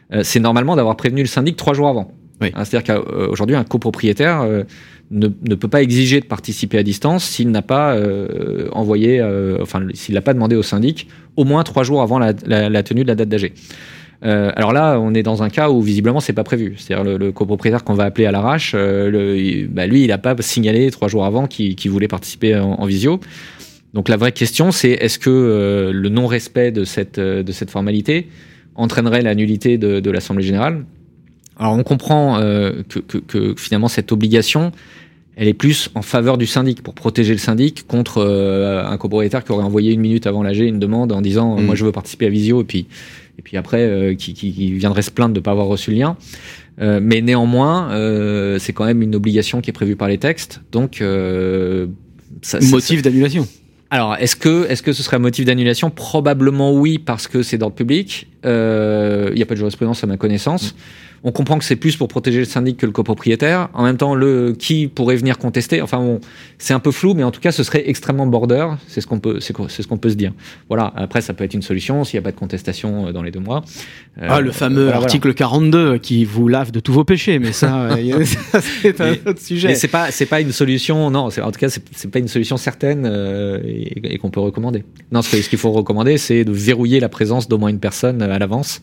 S4: euh, c'est normalement d'avoir prévenu le syndic trois jours avant.
S2: Oui.
S4: Hein, c'est-à-dire qu'aujourd'hui, un copropriétaire euh, ne, ne peut pas exiger de participer à distance s'il n'a pas euh, envoyé, euh, enfin, s'il n'a pas demandé au syndic au moins trois jours avant la, la, la tenue de la date d'A G. Euh, alors là, on est dans un cas où visiblement c'est pas prévu. C'est-à-dire le, le copropriétaire qu'on va appeler à l'arrache, euh, le, bah lui, il n'a pas signalé trois jours avant qu'il, qu'il voulait participer en, en visio. Donc la vraie question, c'est est-ce que euh, le non-respect de cette de cette formalité entraînerait la nullité de, de l'Assemblée générale? Alors on comprend euh, que, que, que finalement cette obligation, elle est plus en faveur du syndic, pour protéger le syndic contre euh, un copropriétaire qui aurait envoyé une minute avant l'A G une demande en disant mmh. moi je veux participer à visio et puis et puis après euh, qui, qui, qui viendrait se plaindre de ne pas avoir reçu le lien. Euh, mais néanmoins, euh, c'est quand même une obligation qui est prévue par les textes, donc euh,
S2: ça, motif ça, d'annulation.
S4: Alors, est-ce que, est-ce que ce serait un motif d'annulation? Probablement oui, parce que c'est d'ordre public. Il euh, n'y a pas de jurisprudence à ma connaissance. Mmh. On comprend que c'est plus pour protéger le syndic que le copropriétaire. En même temps, le qui pourrait venir contester, enfin bon, c'est un peu flou, mais en tout cas, ce serait extrêmement border. C'est ce qu'on peut, c'est, c'est ce qu'on peut se dire. Voilà. Après, ça peut être une solution s'il n'y a pas de contestation dans les deux mois.
S2: Euh, ah, le fameux voilà, article voilà. quarante-deux qui vous lave de tous vos péchés, mais ça, ça c'est un
S4: mais,
S2: autre sujet.
S4: Mais c'est pas, c'est pas une solution. Non, c'est, en tout cas, c'est, c'est pas une solution certaine euh, et, et qu'on peut recommander. Non, ce, que, ce qu'il faut recommander, c'est de verrouiller la présence d'au moins une personne à l'avance.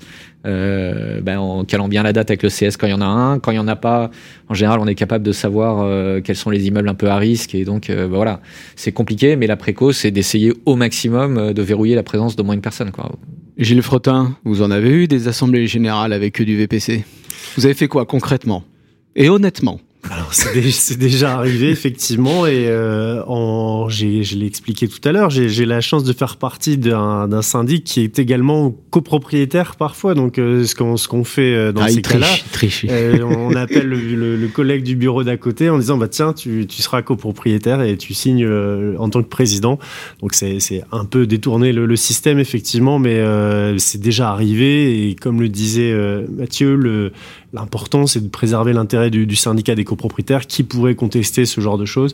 S4: Euh, ben, en calant bien la date avec le C S quand il y en a un, quand il y en a pas, en général on est capable de savoir euh, quels sont les immeubles un peu à risque et donc euh, ben, voilà, c'est compliqué, mais la préco c'est d'essayer au maximum de verrouiller la présence d'au moins une personne, quoi.
S2: Gilles Fretin, vous en avez eu des assemblées générales avec du V P C? Vous avez fait quoi concrètement et honnêtement?
S3: Alors c'est déjà, c'est déjà arrivé effectivement et euh, en, j'ai, je l'ai expliqué tout à l'heure, j'ai, j'ai la chance de faire partie d'un, d'un syndic qui est également copropriétaire parfois, donc euh, ce qu'on ce qu'on fait dans ah, ces cas-là, euh, on appelle le, le, le collègue du bureau d'à côté en disant bah tiens tu tu seras copropriétaire et tu signes euh, en tant que président, donc c'est c'est un peu détourner le, le système effectivement, mais euh, c'est déjà arrivé et comme le disait euh, Mathieu, le l'important, c'est de préserver l'intérêt du, du syndicat des copropriétaires qui pourrait contester ce genre de choses.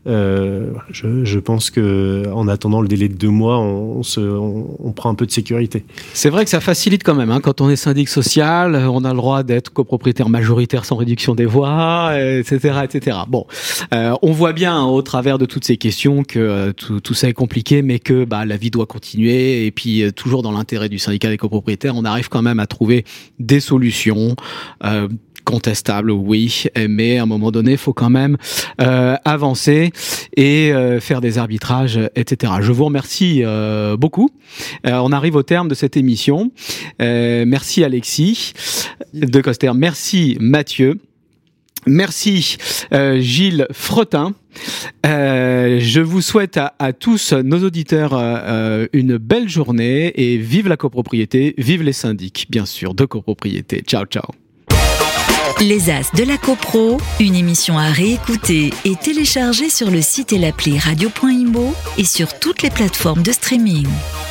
S3: Euh, je, je pense que en attendant le délai de deux mois, on, on, se, on, on prend un peu de sécurité.
S2: C'est vrai que ça facilite quand même. Hein, quand on est syndic social, on a le droit d'être copropriétaire majoritaire sans réduction des voix, et cetera, et cetera. Bon, euh, on voit bien hein, au travers de toutes ces questions que euh, tout, tout ça est compliqué, mais que bah, la vie doit continuer. Et puis euh, toujours dans l'intérêt du syndicat des copropriétaires, on arrive quand même à trouver des solutions. Euh, contestable, oui, mais à un moment donné, il faut quand même euh, avancer et euh, faire des arbitrages, et cetera. Je vous remercie euh, beaucoup. Euh, on arrive au terme de cette émission. Euh, merci Alexis de Coster. Merci Mathieu. Merci euh, Gilles Fretin. Euh, je vous souhaite à, à tous nos auditeurs euh, une belle journée et vive la copropriété, vive les syndics, bien sûr, de copropriété. Ciao, ciao.
S1: Les As de la Copro, une émission à réécouter et télécharger sur le site et l'appli radio point imbo et sur toutes les plateformes de streaming.